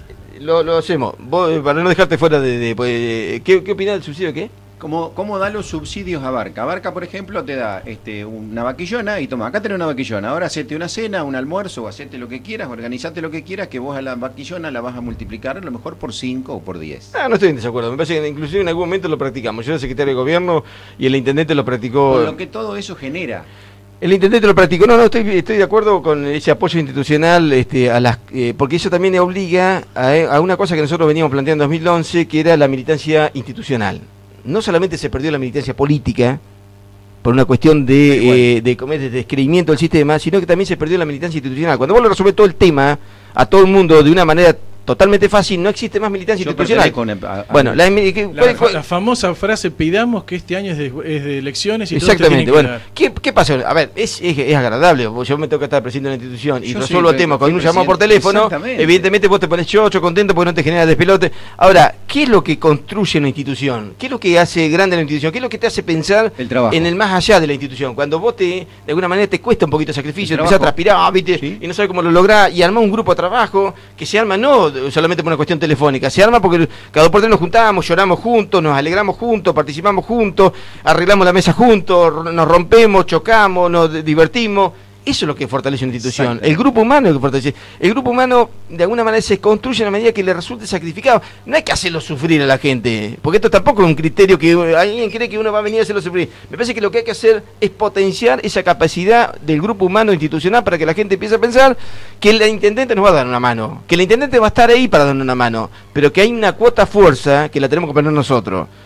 lo hacemos. Vos, para no dejarte fuera ¿qué opinás del subsidio qué? ¿Cómo da los subsidios a Barca? Barca, por ejemplo, te da una vaquillona y toma, acá tenés una vaquillona, ahora hacete una cena, un almuerzo, o hacete lo que quieras, organizate lo que quieras, que vos a la vaquillona la vas a multiplicar a lo mejor por 5 o por 10. No estoy en desacuerdo, me parece que inclusive en algún momento lo practicamos. Yo era secretario de gobierno y el intendente lo practicó. Con lo que todo eso genera. El intendente lo practicó, estoy de acuerdo con ese apoyo institucional, porque eso también obliga a una cosa que nosotros veníamos planteando en 2011, que era la militancia institucional. No solamente se perdió la militancia política por una cuestión de descreimiento del sistema, sino que también se perdió la militancia institucional. Cuando vos lo resolvés todo el tema a todo el mundo de una manera totalmente fácil, no existe más militancia institucional. Bueno, la famosa frase, pidamos que este año es de elecciones y exactamente, bueno, ¿qué pasa? A ver, es agradable, yo me tengo que estar presente en la institución y resuelvo el tema con un llamado por teléfono, evidentemente vos te pones chocho, contento porque no te genera despelote. Ahora, ¿qué es lo que construye una institución? ¿Qué es lo que hace grande la institución? ¿Qué es lo que te hace pensar en el más allá de la institución? Cuando vos de alguna manera te cuesta un poquito de sacrificio, empezás a transpirar, ¿viste? ¿Sí? Y no sabes cómo lo lográs, y armás un grupo de trabajo que se arma solamente por una cuestión telefónica, se arma porque cada 2 por 3 nos juntamos, lloramos juntos, nos alegramos juntos, participamos juntos, arreglamos la mesa juntos, nos rompemos, chocamos, nos divertimos. Eso es lo que fortalece una institución. Exacto. El grupo humano es lo que fortalece. El grupo humano, de alguna manera, se construye en la medida que le resulte sacrificado. No hay que hacerlo sufrir a la gente, porque esto tampoco es un criterio que alguien cree que uno va a venir a hacerlo sufrir. Me parece que lo que hay que hacer es potenciar esa capacidad del grupo humano institucional para que la gente empiece a pensar que el intendente nos va a dar una mano, que el intendente va a estar ahí para darnos una mano, pero que hay una cuota fuerza que la tenemos que poner nosotros.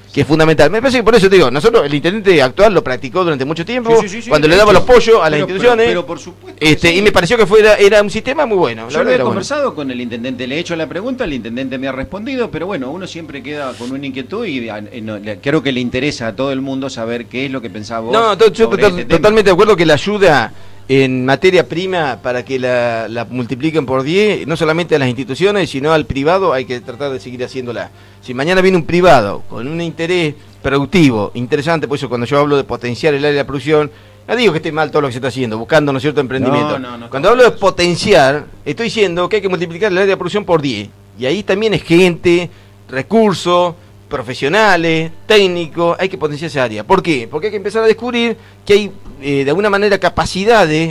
que es fundamental. Me parece que por eso te digo, nosotros, el intendente actual lo practicó durante mucho tiempo, cuando le daba los pollos a las instituciones, pero por supuesto y me pareció que era un sistema muy bueno. Yo lo he conversado con el intendente, le he hecho la pregunta, el intendente me ha respondido, pero bueno, uno siempre queda con una inquietud y creo que le interesa a todo el mundo saber qué es lo que pensaba vos. No, yo totalmente de acuerdo que la ayuda en materia prima para que la multipliquen por 10, no solamente a las instituciones, sino al privado, hay que tratar de seguir haciéndola. Si mañana viene un privado con un interés productivo, interesante, por eso cuando yo hablo de potenciar el área de la producción, no digo que esté mal todo lo que se está haciendo, buscando, ¿no es cierto?, emprendimiento. Cuando hablo de potenciar, estoy diciendo que hay que multiplicar el área de producción por 10. Y ahí también es gente, recursos, profesionales, técnicos, hay que potenciar esa área. ¿Por qué? Porque hay que empezar a descubrir que hay de alguna manera capacidades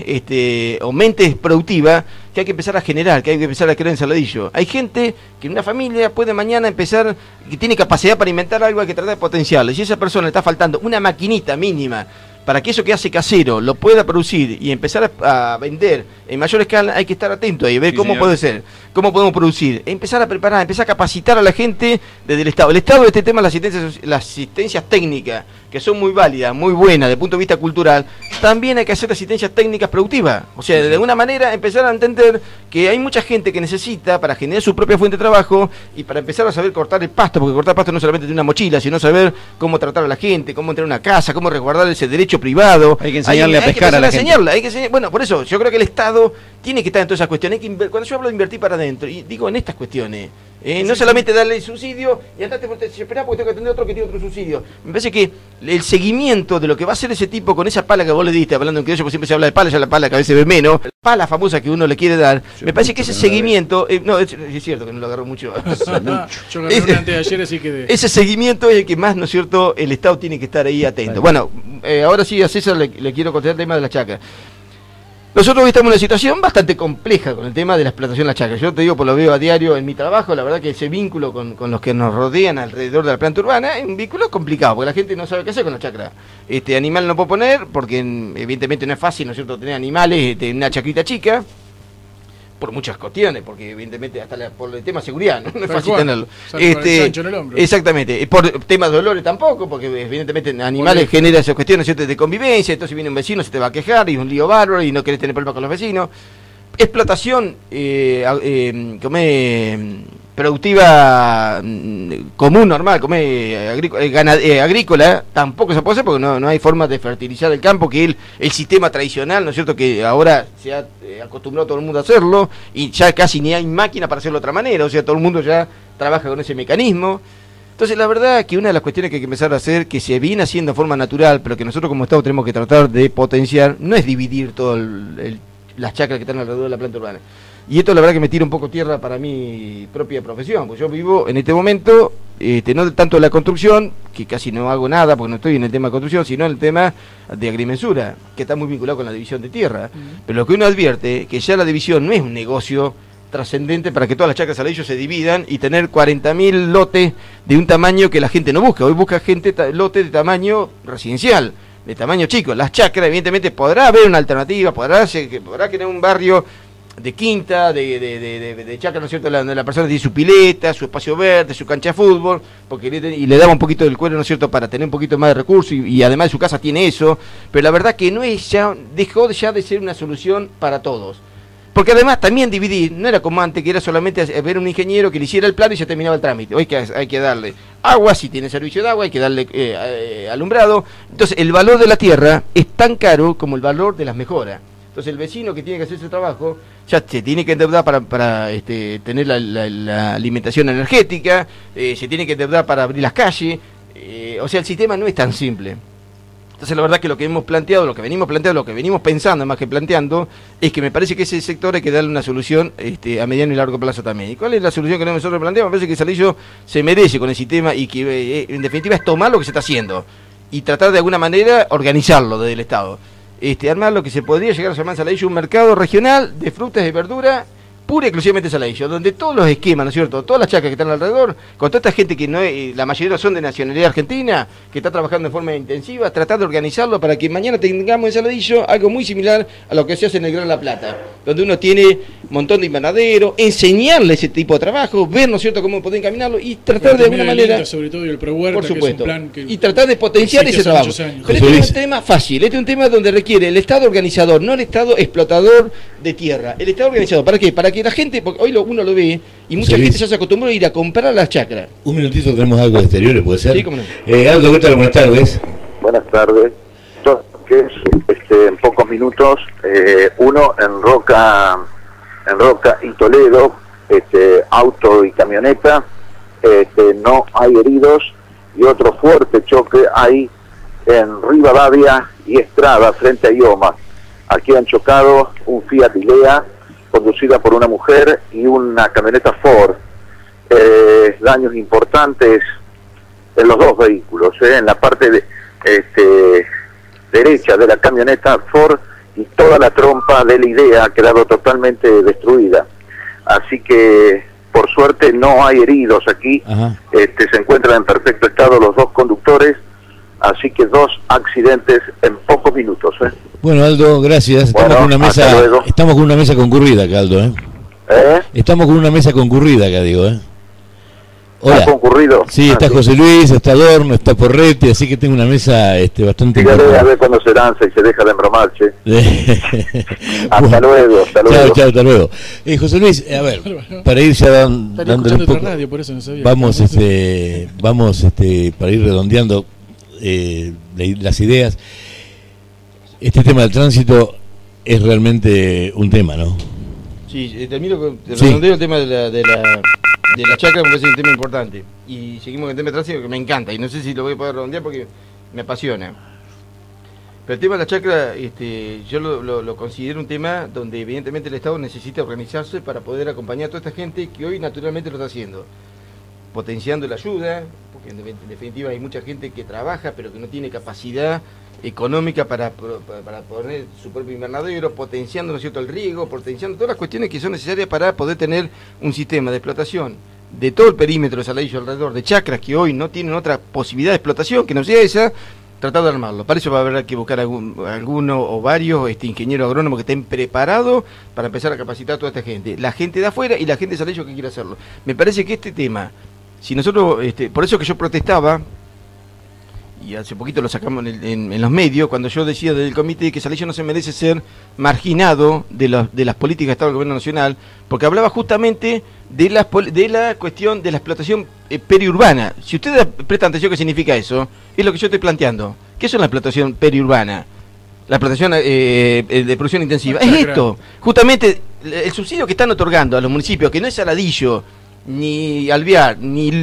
o mentes productivas que hay que empezar a generar, que hay que empezar a crear en Saladillo. Hay gente que en una familia puede mañana empezar, que tiene capacidad para inventar algo, hay que tratar de potenciarlo. Si a esa persona le está faltando una maquinita mínima para que eso que hace casero lo pueda producir y empezar a vender en mayor escala, hay que estar atento ahí, ver cómo puede ser, cómo podemos producir, empezar a preparar, empezar a capacitar a la gente desde el Estado. El Estado de este tema, las asistencias técnicas, que son muy válidas, muy buenas desde el punto de vista cultural, también hay que hacer asistencias técnicas productivas. O sea, de alguna manera empezar a entender que hay mucha gente que necesita para generar su propia fuente de trabajo y para empezar a saber cortar el pasto, porque cortar pasto no solamente tiene una mochila, sino saber cómo tratar a la gente, cómo entrar a una casa, cómo resguardar ese derecho privado. Hay que enseñarle a pescar a la gente. Bueno, por eso, yo creo que el Estado tiene que estar en todas esas cuestiones. Cuando yo hablo de invertir para adentro, y digo en estas cuestiones, no solamente darle el subsidio y andate porque esperá porque tengo que atender otro que tiene otro subsidio. Me parece que el seguimiento de lo que va a hacer ese tipo con esa pala que vos le diste, hablando en criollo, porque siempre se habla de pala, ya la pala que a veces ve menos, la pala famosa que uno le quiere dar, me parece que ese seguimiento, es cierto que no lo agarró mucho. Yo agarré una antes de ayer, así que... Ese seguimiento es el que más, ¿no es cierto?, el Estado tiene que estar ahí atento. Bueno, ahora sí a César le quiero contar el tema de la chacra. Nosotros hoy estamos en una situación bastante compleja con el tema de la explotación de la chacra. Yo te digo, lo veo a diario en mi trabajo, la verdad que ese vínculo con los que nos rodean alrededor de la planta urbana es un vínculo complicado, porque la gente no sabe qué hacer con la chacra. Animal no puedo poner, porque evidentemente no es fácil, ¿no es cierto?, tener animales en una chacrita chica, por muchas cuestiones, porque evidentemente hasta por el tema de seguridad no es fácil tenerlo. Exactamente, por temas de dolores tampoco, porque evidentemente animales generan esas cuestiones, ¿cierto?, de convivencia. Entonces viene un vecino, se te va a quejar y es un lío bárbaro y no querés tener problemas con los vecinos. Explotación productiva común, normal, agrícola, tampoco se puede hacer porque no hay forma de fertilizar el campo, que el sistema tradicional, ¿no es cierto?, que ahora se ha acostumbrado todo el mundo a hacerlo y ya casi ni hay máquina para hacerlo de otra manera, o sea, todo el mundo ya trabaja con ese mecanismo. Entonces, la verdad que una de las cuestiones que hay que empezar a hacer, que se viene haciendo de forma natural, pero que nosotros como Estado tenemos que tratar de potenciar, no es dividir todo las chacras que están alrededor de la planta urbana. Y esto la verdad que me tira un poco tierra para mi propia profesión, porque yo vivo en este momento, no tanto de la construcción, que casi no hago nada porque no estoy en el tema de construcción, sino en el tema de agrimensura, que está muy vinculado con la división de tierra. Pero lo que uno advierte, que ya la división no es un negocio trascendente para que todas las chacras Saladillo se dividan y tener 40.000 lotes de un tamaño que la gente no busca. Hoy busca gente lotes de tamaño residencial, de tamaño chico. Las chacras, evidentemente, podrá haber una alternativa, podrá crear un barrio de quinta, de chacra, ¿no es cierto?, donde la persona tiene su pileta, su espacio verde, su cancha de fútbol, y le daba un poquito del cuero, ¿no es cierto?, para tener un poquito más de recursos, y además de su casa tiene eso, pero la verdad que dejó ya de ser una solución para todos. Porque además también dividir, no era como antes, que era solamente ver un ingeniero que le hiciera el plano y se terminaba el trámite. Hoy hay que darle agua, si tiene servicio de agua, hay que darle alumbrado. Entonces el valor de la tierra es tan caro como el valor de las mejoras. Entonces el vecino que tiene que hacer ese trabajo ya se tiene que endeudar para tener la alimentación energética, se tiene que endeudar para abrir las calles, o sea, el sistema no es tan simple. Entonces la verdad que lo que hemos planteado, lo que venimos pensando más que planteando, es que me parece que ese sector hay que darle una solución a mediano y largo plazo también. ¿Y cuál es la solución que nosotros planteamos? Me parece que Saladillo se merece con el sistema y que en definitiva es tomar lo que se está haciendo y tratar de alguna manera organizarlo desde el Estado. Armar lo que se podría llegar a llamar en Saladillo un mercado regional de frutas y verduras pura y exclusivamente Saladillo, donde todos los esquemas, ¿no es cierto?, todas las chacras que están alrededor, con toda esta gente que no es, la mayoría son de nacionalidad argentina, que está trabajando de forma intensiva, tratando de organizarlo para que mañana tengamos en Saladillo algo muy similar a lo que se hace en el Gran La Plata, donde uno tiene un montón de invernaderos, enseñarle ese tipo de trabajo, ver, ¿no es cierto?, cómo poder encaminarlo y tratar de alguna manera, sobre todo, y el Prohuerta, por supuesto, que es un plan que y tratar de potenciar ese trabajo. Pero este es un tema fácil, este es un tema donde requiere el Estado organizador, no el Estado explotador de tierra. El Estado organizador, ¿para qué? Para que la gente, porque hoy uno lo ve, y mucha gente ya se acostumbró a ir a comprar las chacras. Un minutito, tenemos algo de exteriores, ¿puede ser? Sí, cómo no. Aldo, ¿qué tal? Buenas tardes. Buenas tardes. Que es, en pocos minutos, uno en Roca y Toledo, auto y camioneta, no hay heridos, y otro fuerte choque hay en Rivadavia y Estrada, frente a Ioma. Aquí han chocado un Fiat Ilea, conducida por una mujer, y una camioneta Ford. Daños importantes en los dos vehículos, en la parte derecha de la camioneta Ford, y toda la trompa de la Ilea ha quedado totalmente destruida. Así que, por suerte, no hay heridos aquí. Se encuentran en perfecto estado los dos conductores, así que 2 accidentes en pocos minutos. Bueno, Aldo, gracias. Estamos con una mesa concurrida acá, Aldo. Estamos con una mesa concurrida acá, digo. Hola. ¿Está concurrido? Sí, está José Luis, está Adorno, está Porretti, así que tengo una mesa bastante... Dígale a ver cuando se lanza y se deja de embromar, che. Hasta luego, hasta luego. Chao, hasta luego. José Luis, a ver, para ir ya dándole un poco... radio, por eso no sabía. Vamos, para ir redondeando las ideas. Este tema del tránsito es realmente un tema, ¿no? Sí, termino con el tema de la chacra, me parece un tema importante. Y seguimos con el tema de tránsito, que me encanta, y no sé si lo voy a poder redondear porque me apasiona. Pero el tema de la chacra, yo lo considero un tema donde evidentemente el Estado necesita organizarse para poder acompañar a toda esta gente que hoy naturalmente lo está haciendo. Potenciando la ayuda, porque en definitiva hay mucha gente que trabaja pero que no tiene capacidad económica para poner su propio invernadero, potenciando, ¿no es cierto?, el riego, potenciando todas las cuestiones que son necesarias para poder tener un sistema de explotación de todo el perímetro de Saladillo alrededor de chacras que hoy no tienen otra posibilidad de explotación que no sea esa, tratar de armarlo. Para eso va a haber que buscar alguno o varios ingenieros agrónomos que estén preparados para empezar a capacitar a toda esta gente, la gente de afuera y la gente de Saladillo que quiera hacerlo. Me parece que este tema, si nosotros, por eso que yo protestaba, y hace poquito lo sacamos en los medios, cuando yo decía del comité que Saladillo no se merece ser marginado de las políticas de Estado del Gobierno Nacional, porque hablaba justamente de la cuestión de la explotación periurbana. Si ustedes prestan atención, ¿qué significa eso? Es lo que yo estoy planteando. ¿Qué es la explotación periurbana? La explotación de producción intensiva. Es esto, justamente el subsidio que están otorgando a los municipios, que no es Saladillo, ni Alvear,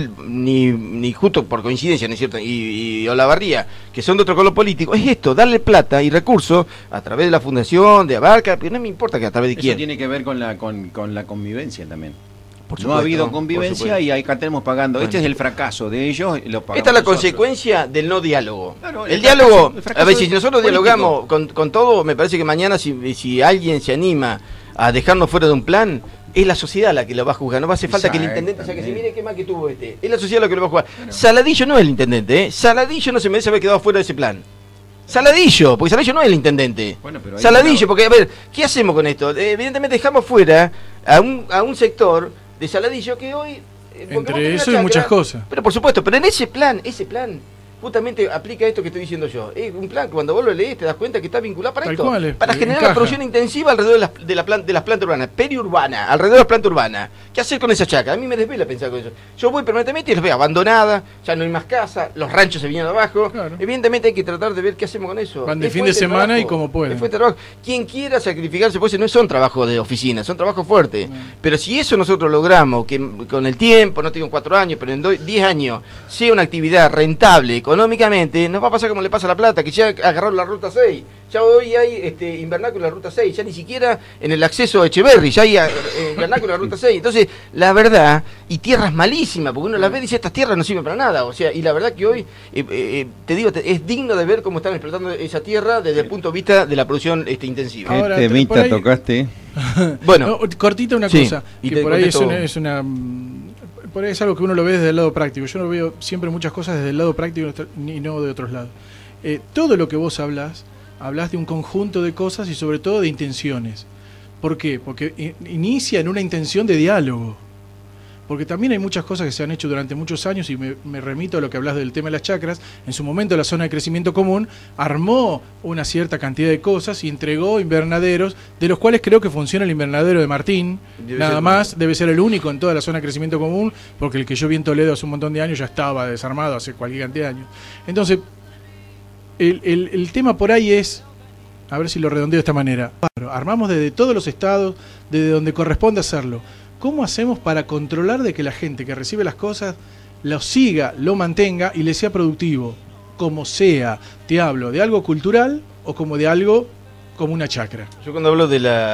ni justo por coincidencia, ¿no es cierto?, y Olavarría, que son de otro color político, es esto, darle plata y recursos a través de la fundación, de Abarca, pero no me importa que a través de quién. Eso tiene que ver con la convivencia también. Por supuesto, no ha habido convivencia y acá tenemos pagando. Este es el fracaso de ellos. Lo esta es la consecuencia del no diálogo. Claro, el diálogo, a ver, si nosotros dialogamos con todo, me parece que mañana si alguien se anima a dejarnos fuera de un plan, es la sociedad la que lo va a juzgar. No va a hacer falta que el intendente saque, mire qué mal que tuvo es la sociedad la que lo va a juzgar. Bueno. Saladillo no es el intendente, Saladillo no se merece haber quedado fuera de ese plan. Saladillo, porque Saladillo no es el intendente. Bueno, pero Saladillo, porque a ver, ¿qué hacemos con esto? Evidentemente dejamos fuera a un sector de Saladillo que hoy... entre eso y muchas cosas. Pero por supuesto, pero en ese plan justamente aplica esto que estoy diciendo yo. Es un plan que cuando vos lo lees te das cuenta que está vinculado para esto. Para generar la producción intensiva alrededor de las plantas urbanas, periurbanas, alrededor de las plantas urbanas. ¿Qué hacer con esa chaca? A mí me desvela pensar con eso. Yo voy permanentemente y los veo abandonadas, ya no hay más casa, los ranchos se vinieron abajo. Claro. Evidentemente hay que tratar de ver qué hacemos con eso. Van de fin de semana y como pueden. Quien quiera sacrificarse, pues no son trabajos de oficina, son trabajos fuertes. Pero si eso nosotros logramos, que con el tiempo, no tengo 4 años, pero en 10 años, sea una actividad rentable, económicamente nos va a pasar como le pasa a La Plata, que ya agarraron la ruta 6. Ya hoy hay invernáculo en la ruta 6, ya ni siquiera en el acceso a Echeverri, ya hay invernáculo en la ruta 6. Entonces, la verdad, y tierras malísimas, porque uno las ve y dice, estas tierras no sirven para nada. O sea, y la verdad que hoy, te digo, es digno de ver cómo están explotando esa tierra desde el punto de vista de la producción intensiva. Ahora, ¿qué temita ahí tocaste? Bueno, no, cortita una cosa, y que por ahí es una por ahí es algo que uno lo ve desde el lado práctico. Yo no veo siempre muchas cosas desde el lado práctico y no de otros lados. Todo lo que vos hablas de un conjunto de cosas y sobre todo de intenciones. ¿Por qué? Porque inicia en una intención de diálogo. Porque también hay muchas cosas que se han hecho durante muchos años, y me remito a lo que hablas del tema de las chacras. En su momento la zona de crecimiento común armó una cierta cantidad de cosas y entregó invernaderos, de los cuales creo que funciona el invernadero de Martín, nada más, debe ser el único en toda la zona de crecimiento común, porque el que yo vi en Toledo hace un montón de años ya estaba desarmado hace cualquier cantidad de años. Entonces, el tema por ahí es, a ver si lo redondeo de esta manera, armamos desde todos los estados, desde donde corresponde hacerlo. ¿Cómo hacemos para controlar de que la gente que recibe las cosas lo siga, lo mantenga y le sea productivo? Como sea, te hablo de algo cultural o como de algo como una chacra. Yo cuando hablo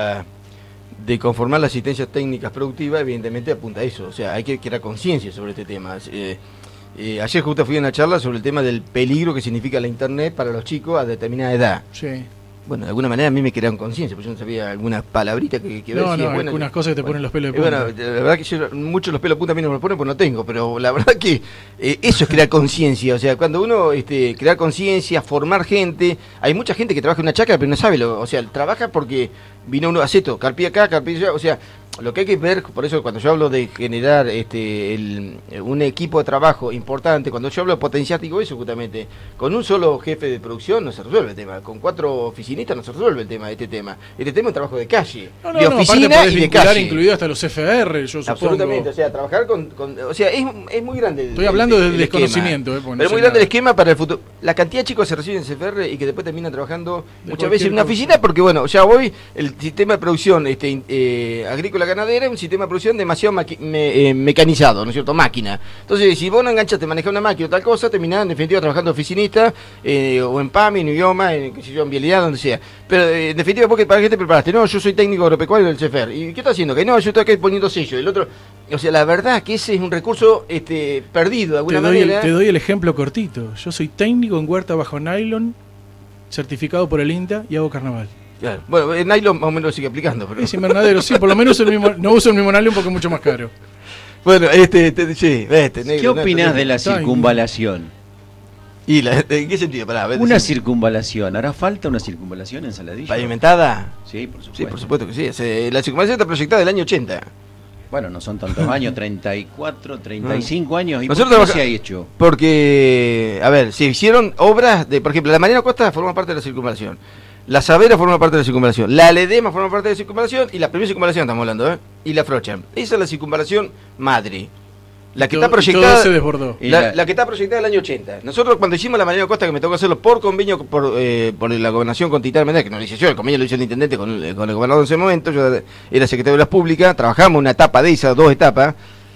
de conformar las asistencias técnicas productivas, evidentemente apunta a eso. O sea, hay que crear conciencia sobre este tema. Ayer justo fui a una charla sobre el tema del peligro que significa la internet para los chicos a determinada edad. Sí. Bueno, de alguna manera a mí me crearon conciencia, porque yo no sabía algunas palabritas que decía. No, algunas cosas que te ponen los pelos de punta. Bueno, la verdad que muchos los pelos de punta a mí no me los ponen porque no tengo, pero la verdad que eso es crear conciencia. O sea, cuando uno crear conciencia, formar gente, hay mucha gente que trabaja en una chacra pero no sabe, o sea, trabaja porque vino uno a hacer esto, carpí acá, carpí allá, o sea, lo que hay que ver, por eso cuando yo hablo de generar un equipo de trabajo importante, cuando yo hablo de potenciar, digo eso justamente, con un solo jefe de producción no se resuelve el tema, con 4 oficinistas no se resuelve el tema, este tema es un trabajo de calle, de oficina y de calle. Incluido hasta los CFR, yo supongo. Absolutamente, o sea, trabajar o sea, es muy grande. Estoy hablando del desconocimiento. Pero es muy grande el esquema para el futuro. La cantidad de chicos que se reciben en CFR y que después terminan trabajando muchas veces en una oficina, porque bueno, ya hoy el sistema de producción agrícola ganadera es un sistema de producción demasiado mecanizado, ¿no es cierto? Máquina. Entonces, si vos no enganchaste a manejar una máquina o tal cosa, terminás en definitiva trabajando oficinista, o en PAMI, en idioma, en vialidad, donde sea. Pero en definitiva, ¿para qué te preparaste? No, yo soy técnico agropecuario del CFR. ¿Y qué estás haciendo? Que no, yo estoy aquí poniendo sello. El otro, o sea, la verdad que ese es un recurso perdido de alguna manera. Te doy el ejemplo cortito. Yo soy técnico en huerta bajo nylon, certificado por el INTA, y hago carnaval. Claro. Bueno, el nylon más o menos lo sigue aplicando. Pero... Es invernadero, sí, por lo menos no uso el mismo nylon porque es mucho más caro. Bueno, sí, ¿qué opinás de la circunvalación? ¿Y en qué sentido? Una circunvalación. ¿Hará falta una circunvalación en Saladillo? ¿Pavimentada? Sí, por supuesto. Sí, por supuesto que sí. La circunvalación está proyectada del año 80. Bueno, no son tantos años, 34, 35 años. ¿Y nosotros por qué se ha hecho? Porque, a ver, se hicieron obras por ejemplo, la Mariano Costa forma parte de la circunvalación. La Savera forma parte de la circunvalación, la Ledema forma parte de la circunvalación y la primera circunvalación estamos hablando, y la Frocha. Esa es la circunvalación madre. La que está proyectada. Todo se desbordó. La que está proyectada el año 80. Nosotros cuando hicimos la Mariano Costa, que me tocó hacerlo por convenio por la gobernación con Titán Mendoza, que no lo hice yo, el convenio lo hizo el intendente con el gobernador en ese momento, yo era secretario de las públicas, trabajamos una etapa de esas, 2 etapas.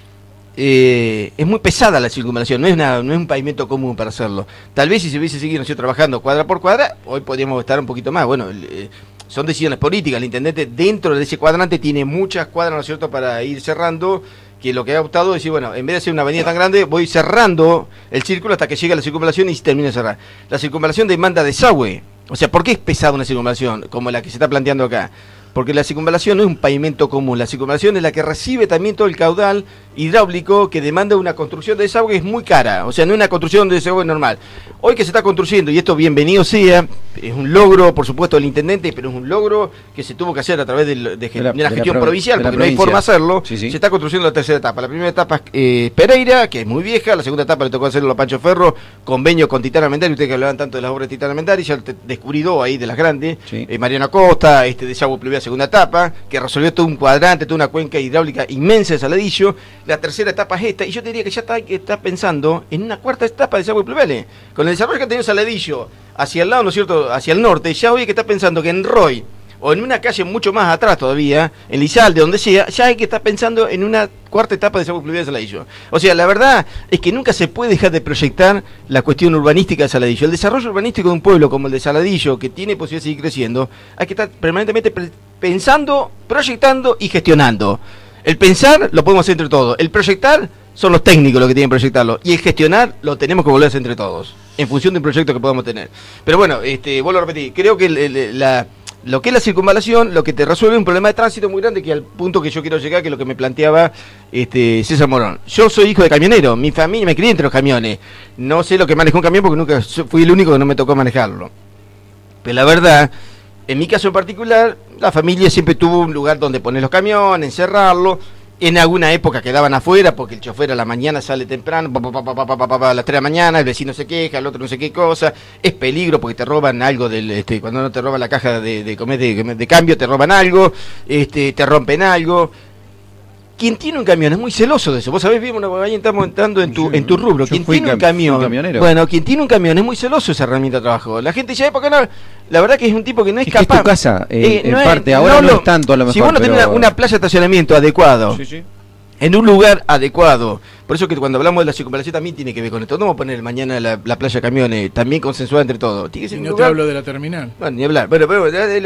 Es muy pesada la circunvalación, no es un pavimento común para hacerlo. Tal vez si se hubiese seguido trabajando cuadra por cuadra, hoy podríamos estar un poquito más. Bueno, son decisiones políticas. El intendente dentro de ese cuadrante tiene muchas cuadras, ¿no es cierto?, para ir cerrando, que lo que ha optado es decir, bueno, en vez de hacer una avenida tan grande, voy cerrando el círculo hasta que llegue a la circunvalación y se termine de cerrar. La circunvalación demanda desagüe. O sea, ¿por qué es pesada una circunvalación como la que se está planteando acá? Porque la circunvalación no es un pavimento común, la circunvalación es la que recibe también todo el caudal hidráulico que demanda una construcción de desagüe que es muy cara, o sea, no es una construcción de desagüe normal. Hoy que se está construyendo, y esto bienvenido sea, es un logro, por supuesto, del intendente, pero es un logro que se tuvo que hacer a través de la gestión provincial, porque no hay forma de hacerlo. Sí. Se está construyendo la tercera etapa. La primera etapa es Pereira, que es muy vieja, la segunda etapa le tocó hacerlo a Pancho Ferro, convenio con Titán Armendari, ustedes que hablaban tanto de las obras de Titán Armendari, ya descubrí 2 ahí de las grandes, sí. Mariano Acosta, desagüe pluvial segunda etapa, que resolvió todo un cuadrante, toda una cuenca hidráulica inmensa de Saladillo. La tercera etapa es esta, y yo te diría que ya está pensando en una cuarta etapa de desagüe pluvial. Con el desarrollo que ha tenido Saladillo hacia el lado, ¿no es cierto?, hacia el norte, ya hoy que está pensando que en Roy, o en una calle mucho más atrás todavía, en Lizalde, donde sea, ya hay que estar pensando en una cuarta etapa de desarrollo pluvial de Saladillo. O sea, la verdad es que nunca se puede dejar de proyectar la cuestión urbanística de Saladillo. El desarrollo urbanístico de un pueblo como el de Saladillo, que tiene posibilidad de seguir creciendo, hay que estar permanentemente pensando, proyectando y gestionando. El pensar lo podemos hacer entre todos. El proyectar son los técnicos los que tienen que proyectarlo. Y el gestionar lo tenemos que volver a hacer entre todos, en función del proyecto que podamos tener. Pero bueno, vuelvo a repetir, creo que lo que es la circunvalación, lo que te resuelve un problema de tránsito muy grande, que al punto que yo quiero llegar, que es lo que me planteaba César Morón. Yo soy hijo de camionero, mi familia me crié entre los camiones. No sé lo que maneja un camión porque nunca fui el único que no me tocó manejarlo. Pero la verdad, en mi caso en particular, la familia siempre tuvo un lugar donde poner los camiones, encerrarlo. En alguna época quedaban afuera porque el chofer a la mañana sale temprano, a las 3 de la mañana, el vecino se queja, el otro no sé qué cosa. Es peligro porque te roban algo cuando no te roban la caja de cambio, te roban algo, te rompen algo. Quien tiene un camión es muy celoso de eso. Vos sabés bien, ahí estamos entrando en tu rubro. Quien tiene un camión, bueno, quien tiene un camión es muy celoso de esa herramienta de trabajo. La gente dice, ¿por qué no? La verdad que es un tipo que no es capaz. Que es tu casa, en parte, ahora no es tanto a lo mejor. Si vos no tenés una playa de estacionamiento adecuado, en un lugar adecuado. Por eso que cuando hablamos de la circunvalación también tiene que ver con esto. No vamos a poner mañana la playa de camiones, también consensuada entre todos. Tiene que ser y un no lugar... te hablo de la terminal. Bueno, ni hablar. Pero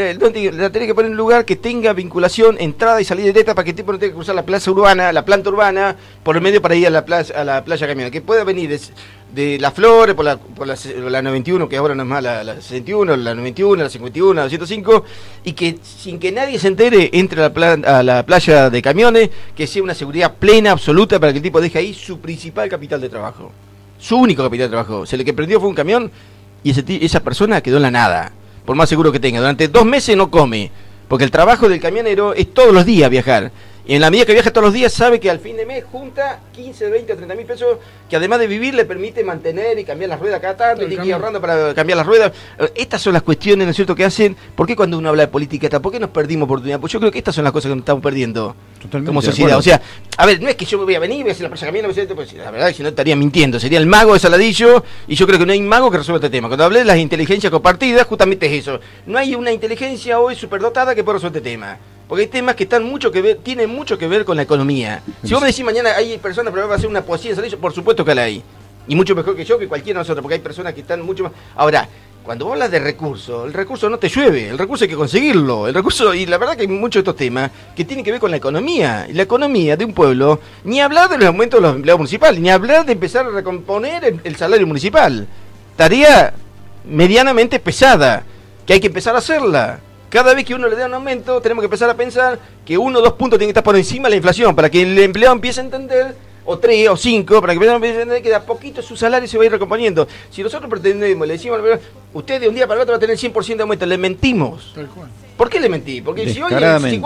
la tenés que poner en un lugar que tenga vinculación, entrada y salida directa, para que el tipo no tenga que cruzar la plaza urbana, la planta urbana, por el medio para ir a la playa de camiones. Que pueda venir de Las Flores, por la 91, que ahora no es más la 61, la 91, la 51, la 205, y que sin que nadie se entere entre a la playa de camiones, que sea una seguridad plena, absoluta, para que el tipo deje ahí su principal capital de trabajo. Su único capital de trabajo. Se le que prendió fue un camión y esa persona quedó en la nada. Por más seguro que tenga. Durante 2 meses no come. Porque el trabajo del camionero es todos los días viajar. Y en la medida que viaja todos los días sabe que al fin de mes junta 15, 20 o 30 mil pesos que además de vivir le permite mantener y cambiar las ruedas cada tanto, y tiene que ir ahorrando para cambiar las ruedas. Estas son las cuestiones, ¿no es cierto?, que hacen. ¿Por qué cuando uno habla de política, por qué nos perdimos oportunidad? Pues yo creo que estas son las cosas que nos estamos perdiendo. Totalmente como sociedad. O sea, a ver, no es que yo voy a venir, voy a hacer la playa camino, pues la verdad es que si no estaría mintiendo. Sería el mago de Saladillo, y yo creo que no hay mago que resuelva este tema. Cuando hablé de las inteligencias compartidas, justamente es eso. No hay una inteligencia hoy superdotada que pueda resolver este tema. Porque hay temas que tienen mucho que ver con la economía. Si vos me decís mañana hay personas que van a hacer una poesía en Saladillo, por supuesto que la hay. Y mucho mejor que yo, que cualquiera de nosotros, porque hay personas que están mucho más... Ahora, cuando vos hablas de recursos, el recurso no te llueve, el recurso hay que conseguirlo. Y la verdad que hay muchos de estos temas que tienen que ver con la economía. Y la economía de un pueblo, ni hablar de los aumentos de los empleados municipales, ni hablar de empezar a recomponer el salario municipal. Tarea medianamente pesada, que hay que empezar a hacerla. Cada vez que uno le da un aumento, tenemos que empezar a pensar que 1 o 2 puntos tienen que estar por encima de la inflación, para que el empleado empiece a entender, o 3 o 5, para que el empleado empiece a entender que de a poquito su salario se va a ir recomponiendo. Si nosotros pretendemos, le decimos, usted de un día para el otro va a tener 100% de aumento, le mentimos. Tal cual. ¿Por qué le mentí? Porque si hoy el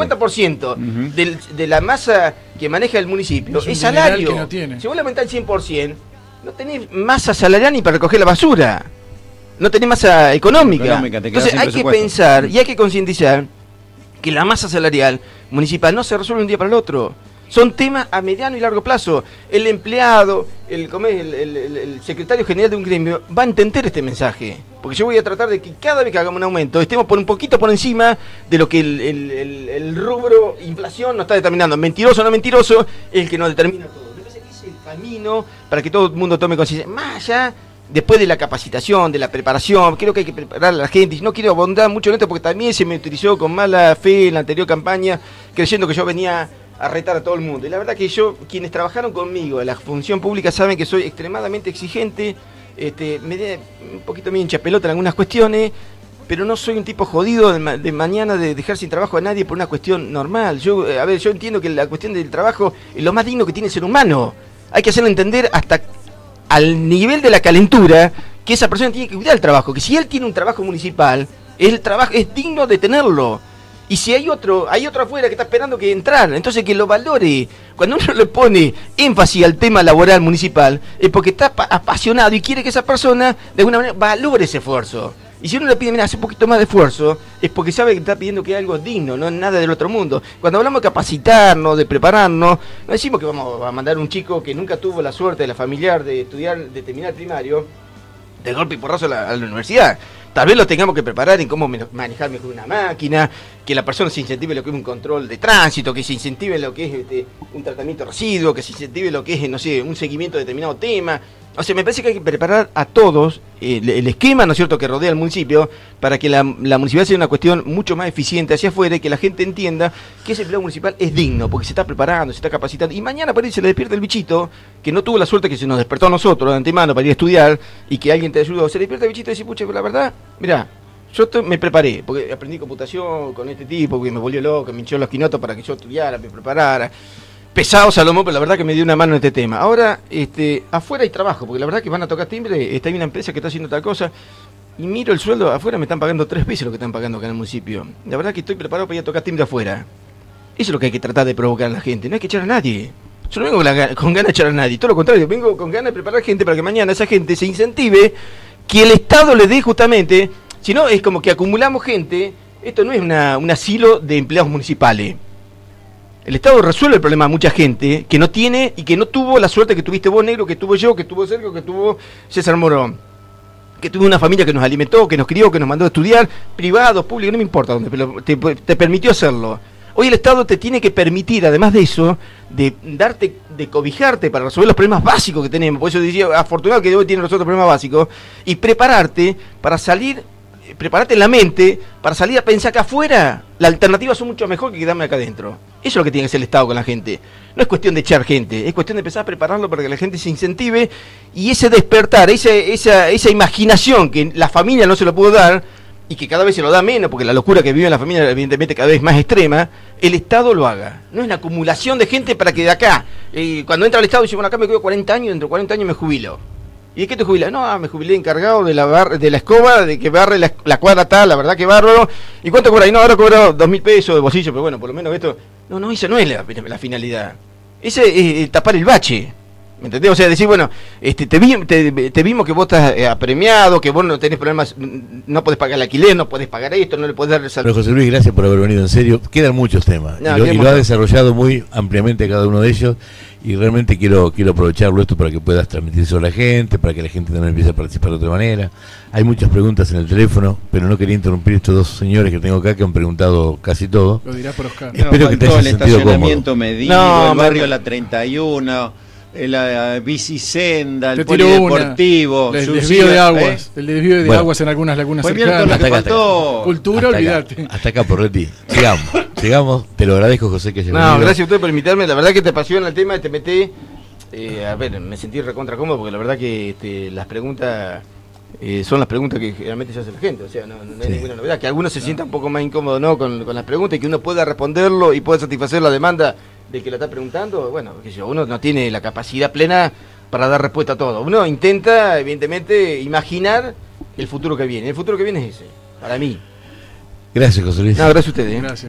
50% de la masa que maneja el municipio es salario, que no tiene. Si vos le aumentás el 100%, no tenés masa salarial ni para recoger la basura. No tenés masa económica. Entonces hay que pensar y hay que concientizar que la masa salarial municipal no se resuelve de un día para el otro. Son temas a mediano y largo plazo. El empleado, el secretario general de un gremio va a entender este mensaje. Porque yo voy a tratar de que cada vez que hagamos un aumento estemos por un poquito por encima de lo que el rubro inflación nos está determinando. Mentiroso o no mentiroso, es el que nos determina todo. Entonces ese es el camino para que todo el mundo tome conciencia. Más allá, después de la capacitación, de la preparación, creo que hay que preparar a la gente. Y no quiero abundar mucho en esto porque también se me utilizó con mala fe en la anterior campaña, creyendo que yo venía a retar a todo el mundo. Y la verdad que quienes trabajaron conmigo en la función pública saben que soy extremadamente exigente, me da un poquito medio hincha pelota en algunas cuestiones, pero no soy un tipo jodido de mañana de dejar sin trabajo a nadie por una cuestión normal. Yo entiendo que la cuestión del trabajo es lo más digno que tiene el ser humano. Hay que hacerlo entender hasta al nivel de la calentura que esa persona tiene que cuidar el trabajo, que si él tiene un trabajo municipal, el trabajo es digno de tenerlo. Y si hay otro afuera que está esperando que entrar, entonces que lo valore. Cuando uno le pone énfasis al tema laboral municipal, es porque está apasionado y quiere que esa persona de alguna manera valore ese esfuerzo. Y si uno le pide, mira, hace un poquito más de esfuerzo, es porque sabe que está pidiendo que es algo digno, no nada del otro mundo. Cuando hablamos de capacitarnos, de prepararnos, no decimos que vamos a mandar un chico que nunca tuvo la suerte de la familiar de estudiar, de terminar primario, de golpe y porrazo a la universidad. Tal vez lo tengamos que preparar en cómo manejar mejor una máquina, que la persona se incentive lo que es un control de tránsito, que se incentive lo que es un tratamiento de residuos, que se incentive lo que es, no sé, un seguimiento de determinado tema. O sea, me parece que hay que preparar a todos el esquema, ¿no es cierto?, que rodea al municipio, para que la municipalidad sea una cuestión mucho más eficiente hacia afuera y que la gente entienda que ese empleado municipal es digno, porque se está preparando, se está capacitando. Y mañana por ahí se le despierta el bichito, que no tuvo la suerte que se nos despertó a nosotros de antemano para ir a estudiar y que alguien te ayudó. Se le despierta el bichito y dice, pucha, pero la verdad, mirá, yo me preparé, porque aprendí computación con este tipo, porque me volvió loco, me hinchó los quinotos para que yo estudiara, me preparara. Pesado Salomón, pero la verdad que me dio una mano en este tema. Ahora, afuera hay trabajo, porque la verdad que van a tocar timbre, hay una empresa que está haciendo tal cosa, y miro el sueldo, afuera me están pagando 3 veces lo que están pagando acá en el municipio. La verdad que estoy preparado para ir a tocar timbre afuera. Eso es lo que hay que tratar de provocar a la gente, no hay que echar a nadie. Yo no vengo con ganas de echar a nadie, todo lo contrario, vengo con ganas de preparar gente para que mañana esa gente se incentive, que el Estado les dé justamente, si no es como que acumulamos gente, esto no es un asilo de empleados municipales. El Estado resuelve el problema a mucha gente que no tiene y que no tuvo la suerte que tuviste vos, negro, que tuvo yo, que tuvo Sergio, que tuvo César Morón. Que tuvo una familia que nos alimentó, que nos crió, que nos mandó a estudiar, privados, públicos, no me importa dónde, pero te permitió hacerlo. Hoy el Estado te tiene que permitir, además de eso, de darte, de cobijarte para resolver los problemas básicos que tenemos. Por eso decía, afortunado que hoy tiene los otros problemas básicos, y prepararte para salir, prepararte en la mente para salir a pensar que afuera la alternativa son mucho mejor que quedarme acá adentro. Eso es lo que tiene que hacer el Estado con la gente. No es cuestión de echar gente, es cuestión de empezar a prepararlo para que la gente se incentive y ese despertar, esa imaginación que la familia no se lo pudo dar y que cada vez se lo da menos porque la locura que vive la familia evidentemente cada vez es más extrema, el Estado lo haga. No es una acumulación de gente para que de acá, cuando entra el Estado dice, bueno, acá me quedo 40 años, dentro de 40 años me jubilo. ¿Y de qué te jubilas? No, me jubilé encargado de la escoba, de que barre la cuadra tal, la verdad que bárbaro. ¿Y cuánto cobra? Y no, ahora cobro 2.000 pesos de bolsillo, pero bueno, por lo menos esto... No, esa no es la finalidad. Ese es tapar el bache. ¿Me entendés? O sea, decir, bueno, te vimos que vos estás apremiado, que vos no tenés problemas, no podés pagar el alquiler, no podés pagar esto, no le podés dar el salario. Pero José Luis, gracias por haber venido, en serio. Quedan muchos temas. No, y lo ha desarrollado muy ampliamente cada uno de ellos. Y realmente quiero aprovecharlo esto para que puedas transmitirse a la gente, para que la gente también empiece a participar de otra manera. Hay muchas preguntas en el teléfono, pero no quería interrumpir estos dos señores que tengo acá que han preguntado casi todo. Lo dirá por Oscar. Espero que te haya el sentido estacionamiento cómodo. medido, el barrio La 31, la bicisenda, el Te tiro polideportivo. El desvío de aguas. El desvío de aguas en algunas lagunas Pues mira todo lo cercanas. que faltó. Cultura, olvídate. Hasta acá, Porretti. Sigamos. Te lo agradezco, José, que hayas venido. No, gracias a usted por invitarme. La verdad que te apasiona el tema, te metés. A ver, me sentí recontra cómodo porque la verdad que las preguntas son las preguntas que generalmente se hace la gente. O sea, no hay ninguna novedad. Que algunos se sientan un poco más incómodos, ¿no? Con las preguntas y que uno pueda responderlo y pueda satisfacer la demanda de que la está preguntando. Bueno, uno no tiene la capacidad plena para dar respuesta a todo. Uno intenta, evidentemente, imaginar el futuro que viene. El futuro que viene es ese, para mí. Gracias, José Luis. No, gracias a ustedes. Gracias.